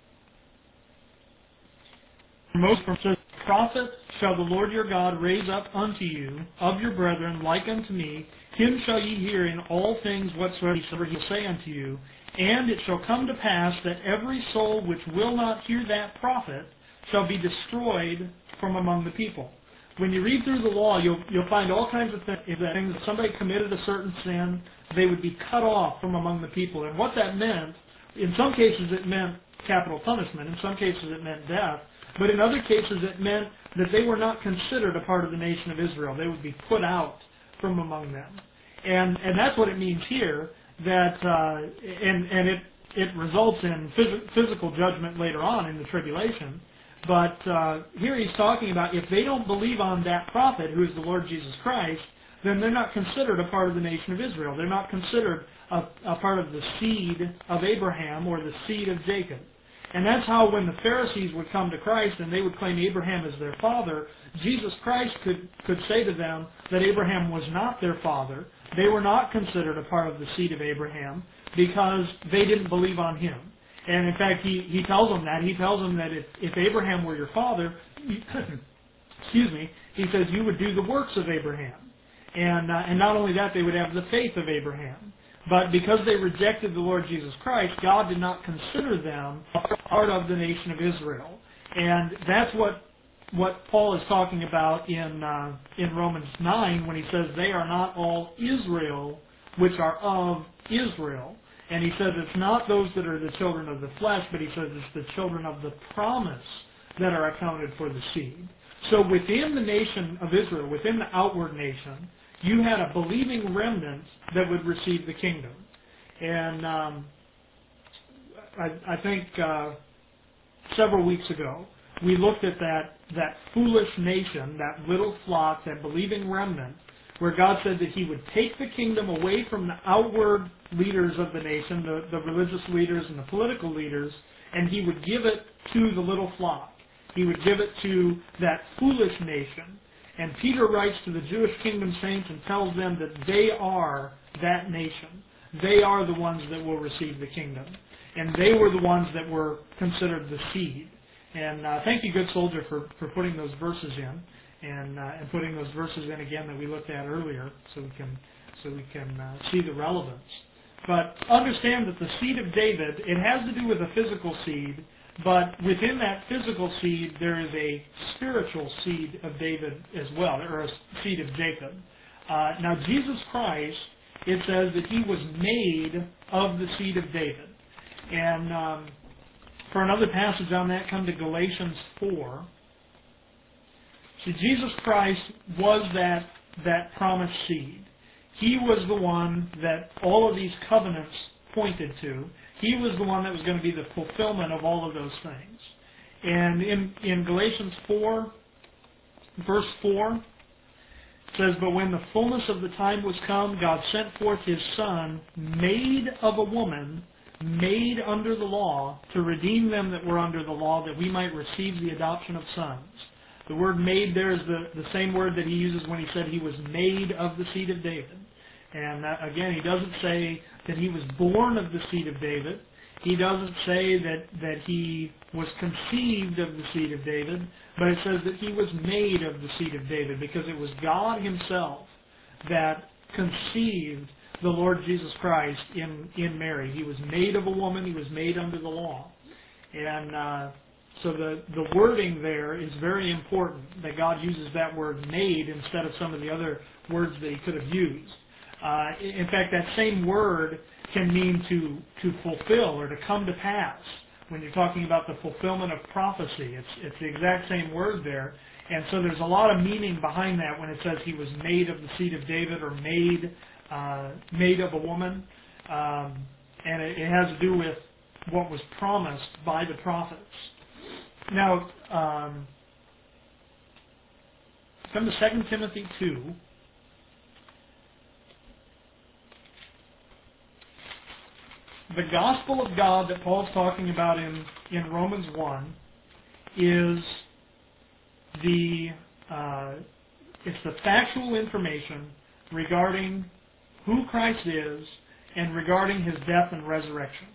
Moses says, prophet shall the Lord your God raise up unto you of your brethren like unto me, him shall ye hear in all things whatsoever he will say unto you. And it shall come to pass that every soul which will not hear that prophet shall be destroyed from among the people. When you read through the law, you'll find all kinds of things. If somebody committed a certain sin, they would be cut off from among the people. And what that meant, in some cases it meant capital punishment. In some cases it meant death. But in other cases it meant that they were not considered a part of the nation of Israel. They would be put out from among them. And that's what it means here, that and it results in physical judgment later on in the tribulation. But here he's talking about if they don't believe on that prophet, who is the Lord Jesus Christ, then they're not considered a part of the nation of Israel. They're not considered a part of the seed of Abraham or the seed of Jacob. And that's how when the Pharisees would come to Christ and they would claim Abraham as their father, Jesus Christ could say to them that Abraham was not their father. They were not considered a part of the seed of Abraham because they didn't believe on him. And in fact, he tells them that. He tells them that if Abraham were your father, excuse me, he says you would do the works of Abraham. And not only that, they would have the faith of Abraham. But because they rejected the Lord Jesus Christ, God did not consider them part of the nation of Israel. And that's what Paul is talking about in Romans 9 when he says they are not all Israel which are of Israel. And he says it's not those that are the children of the flesh, but he says it's the children of the promise that are accounted for the seed. So within the nation of Israel, within the outward nation, you had a believing remnant that would receive the kingdom. And I think several weeks ago, we looked at that foolish nation, that little flock, that believing remnant, where God said that he would take the kingdom away from the outward leaders of the nation, the religious leaders and the political leaders, and he would give it to the little flock. He would give it to that foolish nation. And Peter writes to the Jewish kingdom saints and tells them that they are that nation. They are the ones that will receive the kingdom. And they were the ones that were considered the seed. And thank you, good soldier, for putting those verses in. And putting those verses in again that we looked at earlier, so we can see the relevance. But understand that the seed of David, it has to do with a physical seed, but within that physical seed there is a spiritual seed of David as well, or a seed of Jacob. Now Jesus Christ, it says that he was made of the seed of David. And for another passage on that, come to Galatians 4. See, Jesus Christ was that promised seed. He was the one that all of these covenants pointed to. He was the one that was going to be the fulfillment of all of those things. And in Galatians 4, verse 4, it says, "But when the fullness of the time was come, God sent forth his Son, made of a woman, made under the law, to redeem them that were under the law, that we might receive the adoption of sons." The word made there is the same word that he uses when he said he was made of the seed of David. And again, he doesn't say that he was born of the seed of David. He doesn't say that he was conceived of the seed of David, but it says that he was made of the seed of David, because it was God himself that conceived the Lord Jesus Christ in Mary. He was made of a woman. He was made under the law. And so the wording there is very important, that God uses that word made instead of some of the other words that he could have used. In fact, that same word can mean to fulfill or to come to pass. When you're talking about the fulfillment of prophecy, it's the exact same word there. And so there's a lot of meaning behind that when it says he was made of the seed of David, or made of a woman. And it has to do with what was promised by the prophets. Now, come to 2 Timothy 2. The gospel of God that Paul's talking about in Romans 1 is it's the factual information regarding who Christ is and regarding his death and resurrection.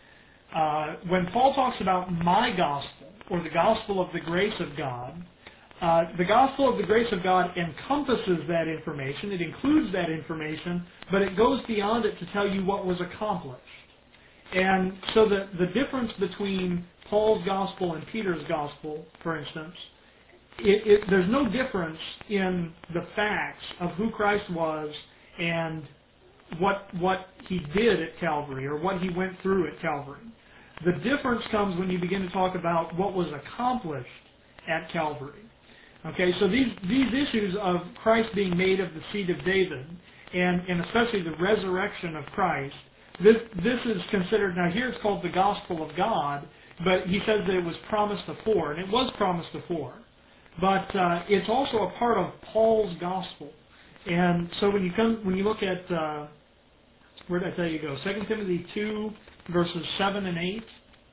When Paul talks about my gospel, or the gospel of the grace of God, The gospel of the grace of God encompasses that information. It includes that information, but it goes beyond it to tell you what was accomplished. And so the difference between Paul's gospel and Peter's gospel, for instance, there's no difference in the facts of who Christ was and what he did at Calvary or what he went through at Calvary. The difference comes when you begin to talk about what was accomplished at Calvary. Okay, so these issues of Christ being made of the seed of David and especially the resurrection of Christ, this is considered, now here it's called the gospel of God, but he says that it was promised afore, and it was promised afore. But it's also a part of Paul's gospel. And so when you look at, where did I tell you to go? 2 Timothy 2, verses 7 and 8.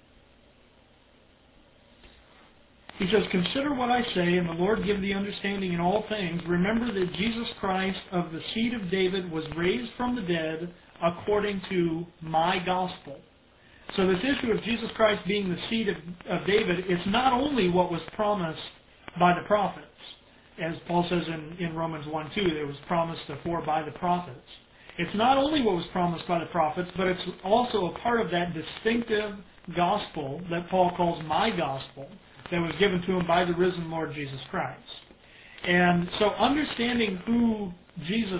He says, "Consider what I say, and the Lord give thee understanding in all things. Remember that Jesus Christ of the seed of David was raised from the dead according to my gospel." So this issue of Jesus Christ being the seed of David, it's not only what was promised by the prophets. As Paul says in Romans 1:2, it was promised afore by the prophets. It's not only what was promised by the prophets, but it's also a part of that distinctive gospel that Paul calls my gospel, that was given to him by the risen Lord Jesus Christ. And so understanding who Jesus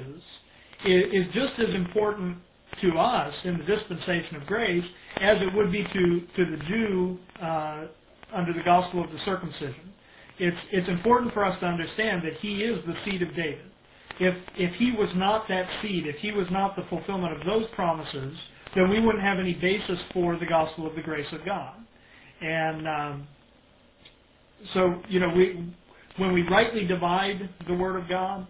is just as important to us in the dispensation of grace as it would be to the Jew under the gospel of the circumcision. It's important for us to understand that he is the seed of David. If he was not that seed, if he was not the fulfillment of those promises, then we wouldn't have any basis for the gospel of the grace of God. And so, when we rightly divide the Word of God,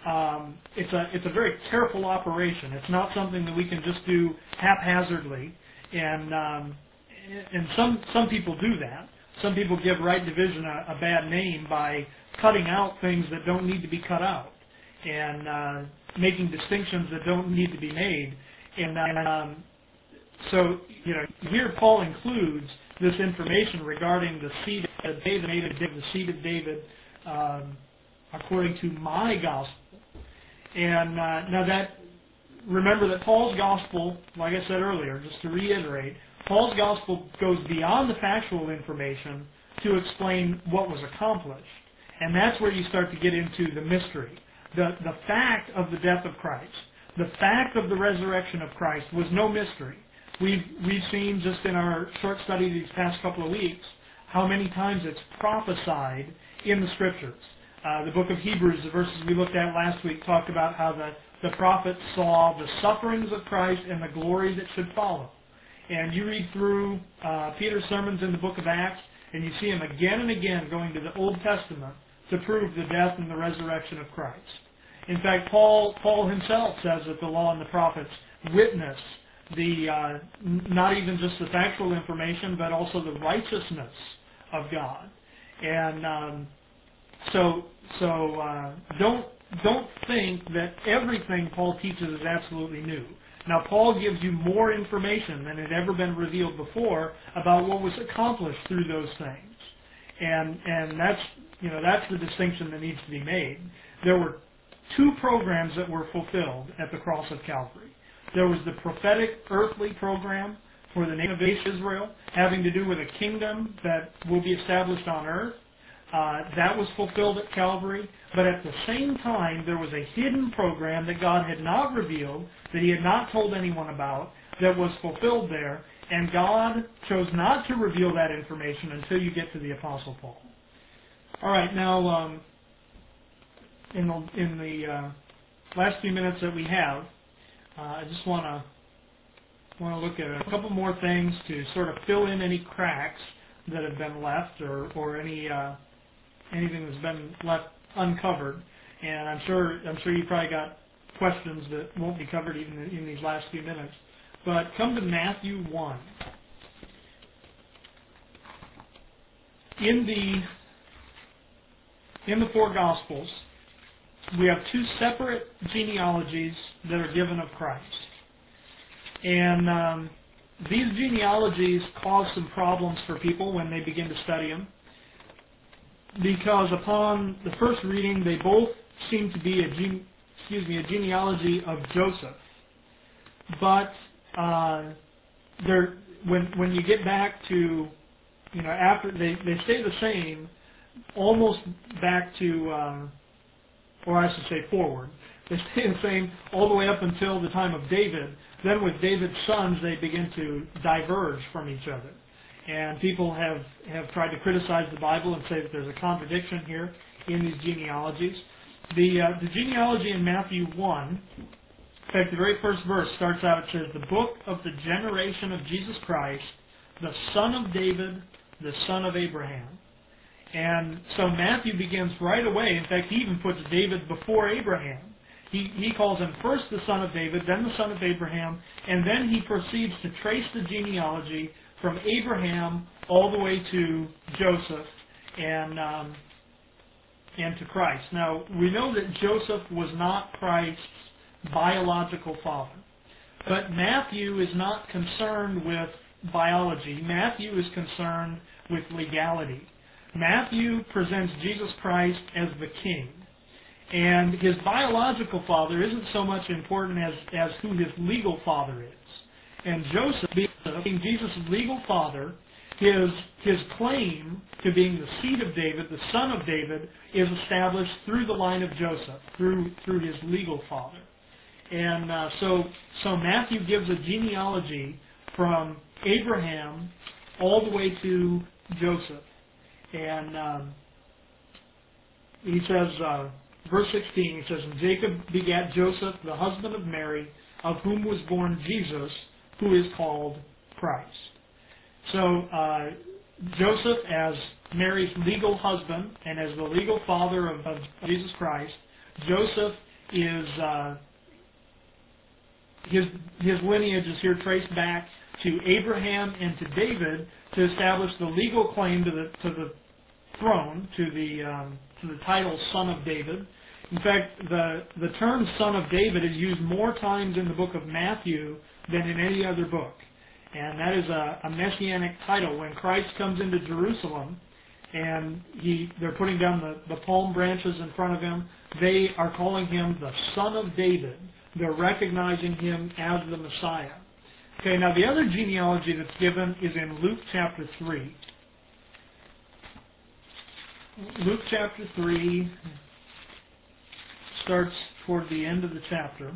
it's a very careful operation. It's not something that we can just do haphazardly, and some people do that. Some people give right division a bad name by cutting out things that don't need to be cut out and making distinctions that don't need to be made. And so, here Paul includes this information regarding the seed of David, the seed of David, according to my gospel. And remember that Paul's gospel, like I said earlier, just to reiterate, Paul's gospel goes beyond the factual information to explain what was accomplished. And that's where you start to get into the mystery. The fact of the death of Christ, the fact of the resurrection of Christ was no mystery. We've seen just in our short study these past couple of weeks how many times it's prophesied in the Scriptures. The book of Hebrews, the verses we looked at last week, talked about how the prophets saw the sufferings of Christ and the glory that should follow. And you read through Peter's sermons in the book of Acts, and you see him again and again going to the Old Testament to prove the death and the resurrection of Christ. In fact, Paul himself says that the law and the prophets witness not even just the factual information, but also the righteousness of God. And so don't think that everything Paul teaches is absolutely new. Now, Paul gives you more information than had ever been revealed before about what was accomplished through those things, and that's the distinction that needs to be made. There were two programs that were fulfilled at the cross of Calvary. There was the prophetic earthly program for the nation of Israel, having to do with a kingdom that will be established on earth. That was fulfilled at Calvary. But at the same time, there was a hidden program that God had not revealed, that he had not told anyone about, that was fulfilled there. And God chose not to reveal that information until you get to the Apostle Paul. All right, now, in the last few minutes that we have, I just want to look at a couple more things to sort of fill in any cracks that have been left, or anything that's been left uncovered. And I'm sure you probably got questions that won't be covered even in these last few minutes. But come to Matthew 1. In the four Gospels, we have two separate genealogies that are given of Christ. And these genealogies cause some problems for people when they begin to study them. because upon the first reading, they both seem to be a genealogy of Joseph. But when you get back to, after they stay the same, almost back to, or I should say forward. They stay the same all the way up until the time of David. Then with David's sons, they begin to diverge from each other. And people have tried to criticize the Bible and say that there's a contradiction here in these genealogies. The genealogy in Matthew 1, in fact, the very first verse starts out, it says, the book of the generation of Jesus Christ, the son of David, the son of Abraham. And so Matthew begins right away. In fact, he even puts David before Abraham. He calls him first the son of David, then the son of Abraham, and then he proceeds to trace the genealogy from Abraham all the way to Joseph and to Christ. Now, we know that Joseph was not Christ's biological father. But Matthew is not concerned with biology. Matthew is concerned with legality. Matthew presents Jesus Christ as the king. And his biological father isn't so much important as who his legal father is. And Joseph, being Jesus' legal father, his claim to being the seed of David, the son of David, is established through the line of Joseph, through his legal father. And so Matthew gives a genealogy from Abraham all the way to Joseph. And he says, verse 16, he says, and Jacob begat Joseph, the husband of Mary, of whom was born Jesus, who is called Christ. So Joseph, as Mary's legal husband and as the legal father of Jesus Christ, Joseph is his lineage is here traced back to Abraham and to David to establish the legal claim to the throne, to the title Son of David. In fact, the term Son of David is used more times in the book of Matthew than in any other book. And that is a messianic title. When Christ comes into Jerusalem and they're putting down the palm branches in front of him, they are calling him the Son of David. They're recognizing him as the Messiah. Okay, now the other genealogy that's given is in Luke chapter 3. Luke chapter 3 starts toward the end of the chapter.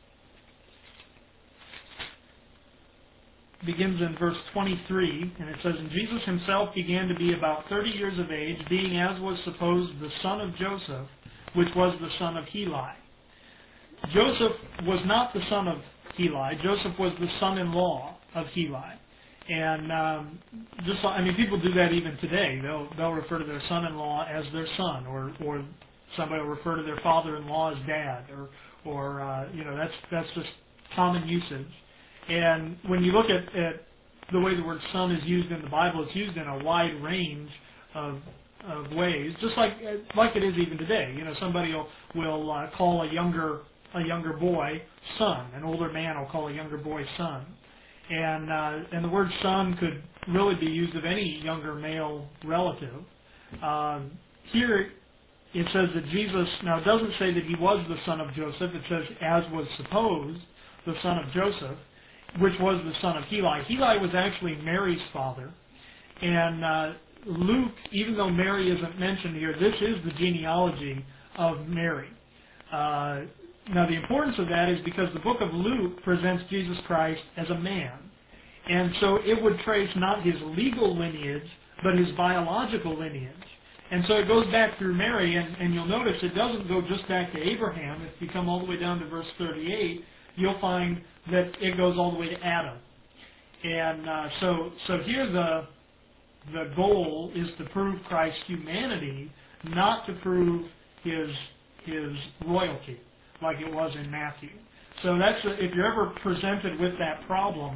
Begins in verse 23, and it says, and Jesus himself began to be about 30 years of age, being as was supposed the son of Joseph, which was the son of Heli. Joseph was not the son of Heli. Joseph was the son-in-law of Heli. And people do that even today. They'll refer to their son-in-law as their son, or somebody will refer to their father-in-law as dad, or that's just common usage. And when you look at the way the word son is used in the Bible, it's used in a wide range of ways, just like it is even today. Somebody will call a younger boy son. An older man will call a younger boy son. And the word son could really be used of any younger male relative. Here it says that Jesus, now it doesn't say that he was the son of Joseph. It says, as was supposed, the son of Joseph, which was the son of Heli. Heli was actually Mary's father. And Luke, even though Mary isn't mentioned here, this is the genealogy of Mary. Now the importance of that is because the book of Luke presents Jesus Christ as a man. And so it would trace not his legal lineage, but his biological lineage. And so it goes back through Mary, and you'll notice it doesn't go just back to Abraham. If you come all the way down to verse 38, you'll find that it goes all the way to Adam. And so here the goal is to prove Christ's humanity, not to prove his royalty, like it was in Matthew. So if you're ever presented with that problem,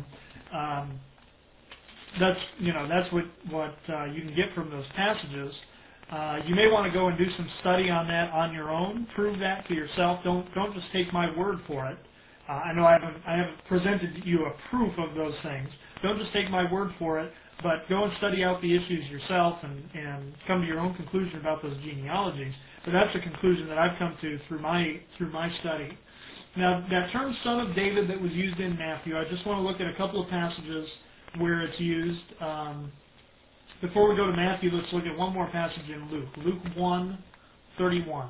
that's what you can get from those passages. You may want to go and do some study on that on your own. Prove that to yourself. Don't just take my word for it. I know I haven't presented you a proof of those things. Don't just take my word for it, but go and study out the issues yourself and come to your own conclusion about those genealogies. But that's a conclusion that I've come to through my study. Now, that term "son of David" that was used in Matthew, I just want to look at a couple of passages where it's used. Before we go to Matthew, let's look at one more passage in Luke. Luke 1:31.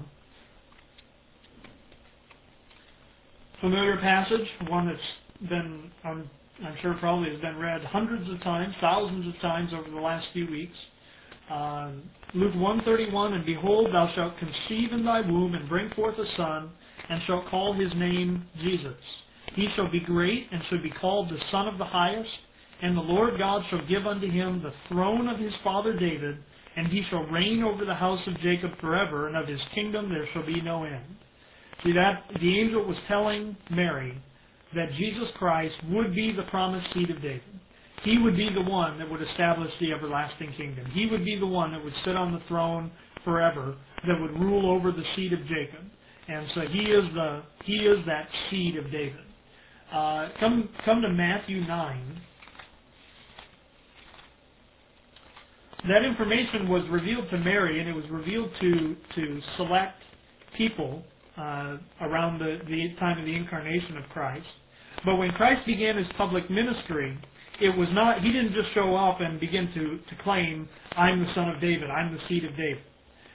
Familiar passage, one that's been, I'm sure probably has been read hundreds of times, thousands of times over the last few weeks. Luke 1:31, "And behold, thou shalt conceive in thy womb, and bring forth a son, and shalt call his name Jesus. He shall be great, and shall be called the Son of the Highest. And the Lord God shall give unto him the throne of his father David, and he shall reign over the house of Jacob forever, and of his kingdom there shall be no end." See that? The angel was telling Mary that Jesus Christ would be the promised seed of David. He would be the one that would establish the everlasting kingdom. He would be the one that would sit on the throne forever, that would rule over the seed of Jacob. And so he is that seed of David. Come to Matthew 9. That information was revealed to Mary, and it was revealed to select people around the time of the incarnation of Christ. But when Christ began his public ministry, it was not, he didn't just show up and begin to claim, "I'm the son of David, I'm the seed of David."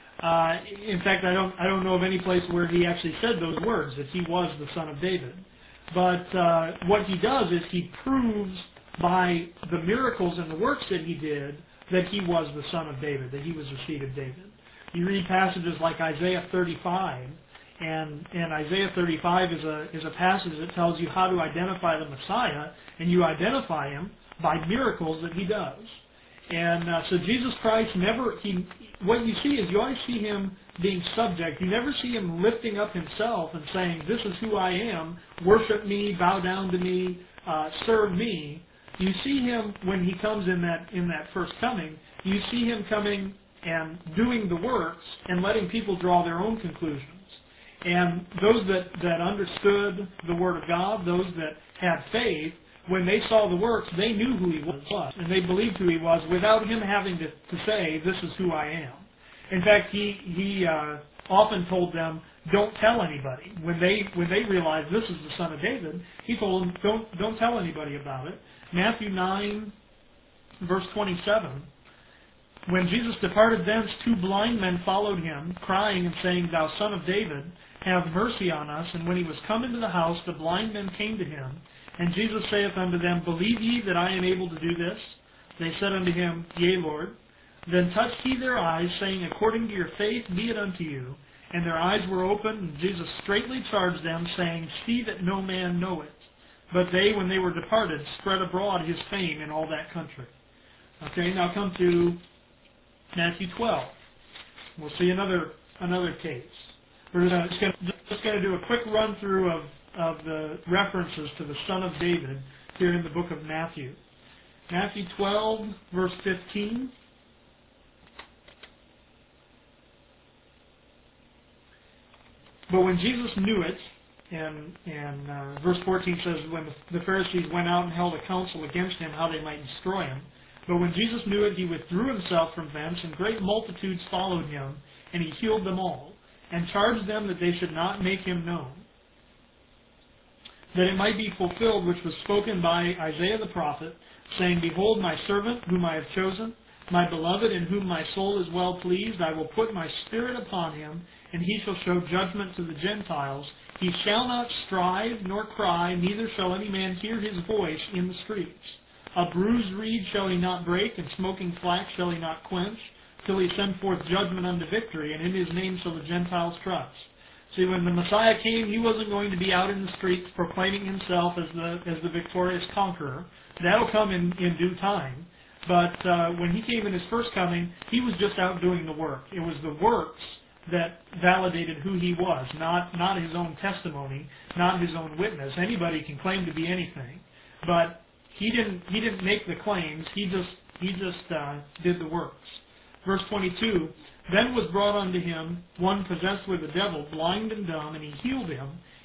In fact, I don't know of any place where he actually said those words, that he was the son of David. But what he does is he proves by the miracles and the works that he did that he was the son of David, that he was the seed of David. You read passages like Isaiah 35, and Isaiah 35 is a passage that tells you how to identify the Messiah, and you identify him by miracles that he does. And so Jesus Christ what you see is you always see him being subject. You never see him lifting up himself and saying, "This is who I am, worship me, bow down to me, serve me." You see him when he comes in that first coming, you see him coming and doing the works and letting people draw their own conclusions. And those that understood the Word of God, those that had faith, when they saw the works, they knew who he was, and they believed who he was without him having to say, "This is who I am." In fact, he often told them, "Don't tell anybody." When they realized this is the son of David, he told them, "Don't tell anybody about it." Matthew 9, verse 27. "When Jesus departed thence, two blind men followed him, crying and saying, Thou son of David, have mercy on us. And when he was come into the house, the blind men came to him. And Jesus saith unto them, Believe ye that I am able to do this? They said unto him, Yea, Lord. Then touched he their eyes, saying, According to your faith be it unto you. And their eyes were opened, and Jesus straitly charged them, saying, See that no man know it. But they, when they were departed, spread abroad his fame in all that country." Okay, now come to Matthew 12. We'll see another case. We're just going to do a quick run through of the references to the Son of David here in the book of Matthew. Matthew 12, verse 15. "But when Jesus knew it," and verse 14 says, "When the Pharisees went out and held a council against him, how they might destroy him. But when Jesus knew it, he withdrew himself from thence, and great multitudes followed him, and he healed them all, and charged them that they should not make him known, that it might be fulfilled which was spoken by Isaiah the prophet, saying, Behold my servant, whom I have chosen, my beloved, in whom my soul is well pleased. I will put my spirit upon him, and he shall show judgment to the Gentiles. He shall not strive nor cry, neither shall any man hear his voice in the streets. A bruised reed shall he not break, and smoking flax shall he not quench, till he send forth judgment unto victory, and in his name shall the Gentiles trust." See, when the Messiah came, he wasn't going to be out in the streets proclaiming himself as the victorious conqueror. That'll come in due time. But when he came in his first coming, he was just out doing the work. It was the works that validated who he was, not his own testimony, not his own witness. Anybody can claim to be anything, but he didn't make the claims. He just did the works. Verse 22. "Then was brought unto him one possessed with a devil, blind and dumb, and he healed him,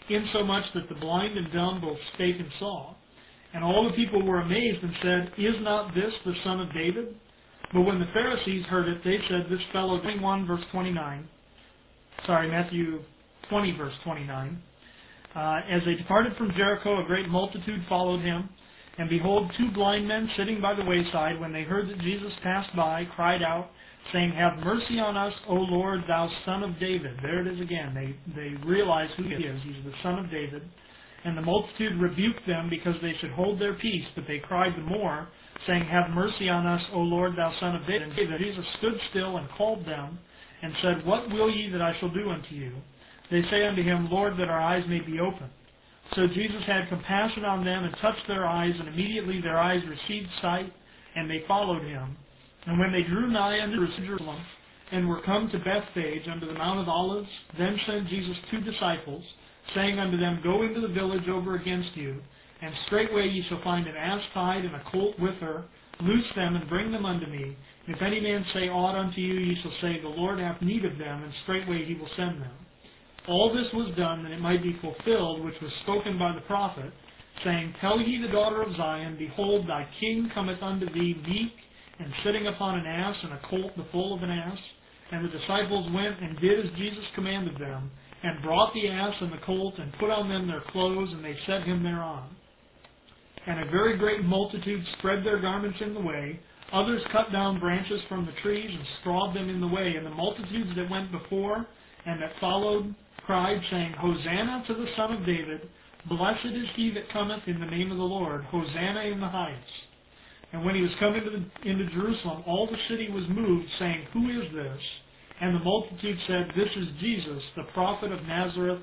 insomuch that the blind and dumb both spake and saw. And all the people were amazed and said, Is not this the Son of David? But when the Pharisees heard it, they said, This fellow, 21 verse 29, Matthew 20 verse 29, as they departed from Jericho, a great multitude followed him. And behold, two blind men sitting by the wayside, when they heard that Jesus passed by, cried out, saying, Have mercy on us, O Lord, thou Son of David. There it is again. They realize who he is. He's the Son of David. And the multitude rebuked them because they should hold their peace, but they cried the more, saying, Have mercy on us, O Lord, thou Son of David. And Jesus stood still and called them, and said, What will ye that I shall do unto you? They say unto him, Lord, that our eyes may be opened. So Jesus had compassion on them and touched their eyes, and immediately their eyes received sight, and they followed him. And when they drew nigh unto Jerusalem, and were come to Bethphage unto the Mount of Olives, then sent Jesus 2 disciples, saying unto them, Go into the village over against you, and straightway ye shall find an ass tied and a colt with her. Loose them and bring them unto me. And if any man say aught unto you, ye shall say, The Lord hath need of them, and straightway he will send them. All this was done that it might be fulfilled, which was spoken by the prophet, saying, Tell ye the daughter of Zion, Behold, thy king cometh unto thee meek, and sitting upon an ass, and a colt the foal of an ass. And the disciples went and did as Jesus commanded them, and brought the ass and the colt, and put on them their clothes, and they set him thereon. And a very great multitude spread their garments in the way. Others cut down branches from the trees, and strawed them in the way. And the multitudes that went before and that followed cried, saying, Hosanna to the Son of David. Blessed is he that cometh in the name of the Lord. Hosanna in the highest. And when he was come into Jerusalem, all the city was moved, saying, Who is this? And the multitude said, This is Jesus, the prophet of Nazareth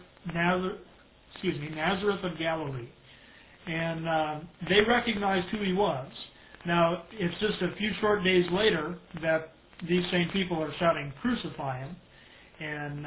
of Galilee. And they recognized who he was. Now, it's just a few short days later that these same people are shouting, Crucify him. And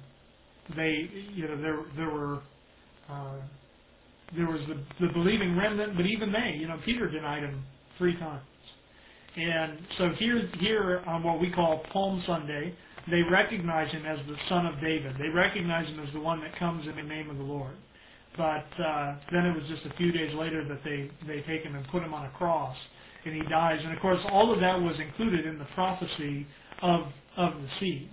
there was the believing remnant, but even they, Peter denied him 3 times. And so here on what we call Palm Sunday, they recognize him as the Son of David. They recognize him as the one that comes in the name of the Lord. But then it was just a few days later that they take him and put him on a cross, and he dies. And of course, all of that was included in the prophecy of the seed.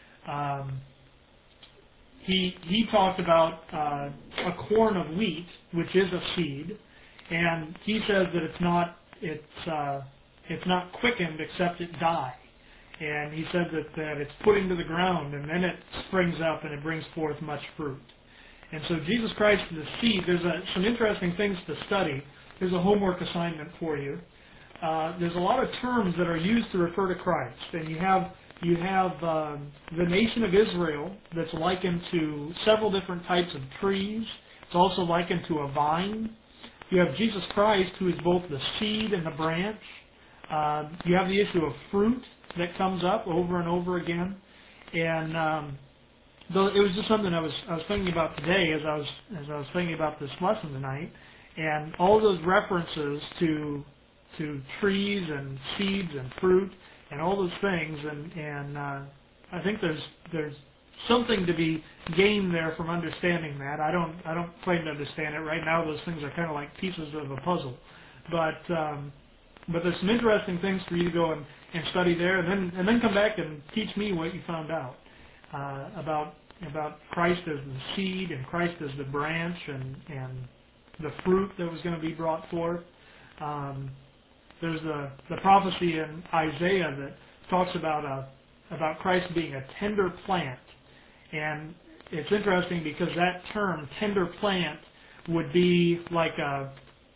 He talked about a corn of wheat, which is a seed, and he says that it's not quickened except it die. And he said that it's put into the ground, and then it springs up and it brings forth much fruit. And so Jesus Christ is the seed. There's some interesting things to study. There's a homework assignment for you. There's a lot of terms that are used to refer to Christ, and you have the nation of Israel that's likened to several different types of trees. It's also likened to a vine. You have Jesus Christ, who is both the seed and the branch. You have the issue of fruit that comes up over and over again. And though it was just something I was thinking about today as I was thinking about this lesson tonight, and all those references to trees and seeds and fruit and all those things, and I think there's something to be gained there from understanding that. I don't claim to understand it right now. Those things are kind of like pieces of a puzzle, but there's some interesting things for you to go and study there, and then come back and teach me what you found out about Christ as the seed and Christ as the branch and the fruit that was going to be brought forth. There's the prophecy in Isaiah that talks about Christ being a tender plant, and it's interesting because that term tender plant would be like a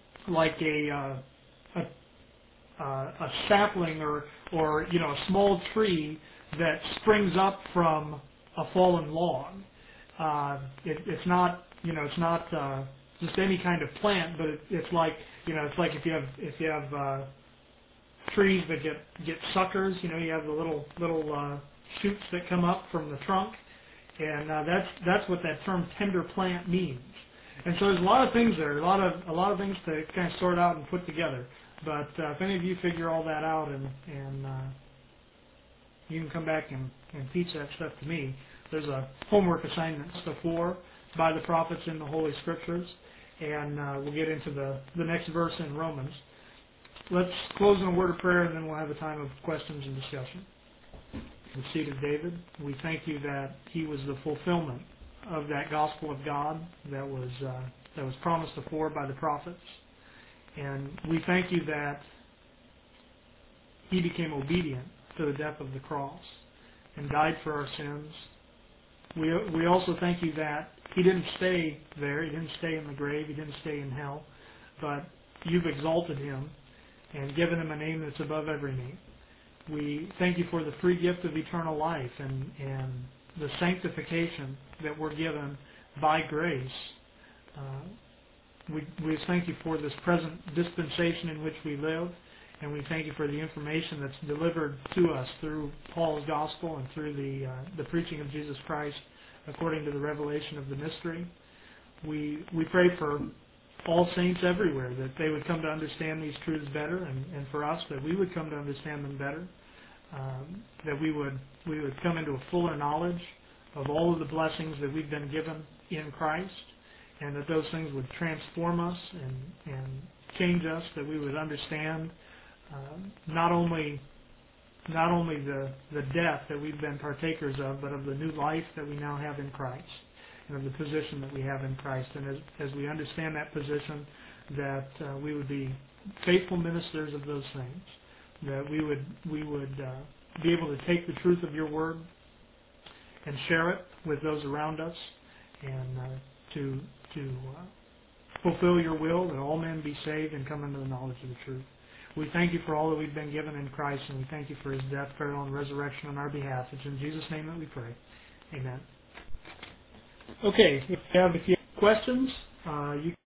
sapling or a small tree that springs up from a fallen log. It's not just any kind of plant, but it's like if you have trees that get suckers, you have the little shoots that come up from the trunk, and that's what that term tender plant means. And so there's a lot of things there, a lot of things to kind of sort out and put together. But if any of you figure all that out and you can come back and teach that stuff to me, there's a homework assignment before by the prophets in the Holy Scriptures. And we'll get into the next verse in Romans. Let's close in a word of prayer, and then we'll have a time of questions and discussion. The seed of David, we thank you that he was the fulfillment of that gospel of God that was promised before by the prophets. And we thank you that he became obedient to the death of the cross and died for our sins. We also thank you that he didn't stay there. He didn't stay in the grave. He didn't stay in hell. But you've exalted him and given him a name that's above every name. We thank you for the free gift of eternal life and the sanctification that we're given by grace. We thank you for this present dispensation in which we live, and we thank you for the information that's delivered to us through Paul's gospel and through the preaching of Jesus Christ according to the revelation of the mystery. We pray for all saints everywhere that they would come to understand these truths better, and for us that we would come to understand them better, that we would come into a fuller knowledge of all of the blessings that we've been given in Christ, and that those things would transform us and change us, that we would understand not only the death that we've been partakers of, but of the new life that we now have in Christ, and of the position that we have in Christ. And as we understand that position, that we would be faithful ministers of those things, that we would be able to take the truth of your word and share it with those around us, and to fulfill your will, that all men be saved and come into the knowledge of the truth. We thank you for all that we've been given in Christ, and we thank you for his death, burial, and resurrection on our behalf. It's in Jesus' name that we pray. Amen. Okay, if you have questions, you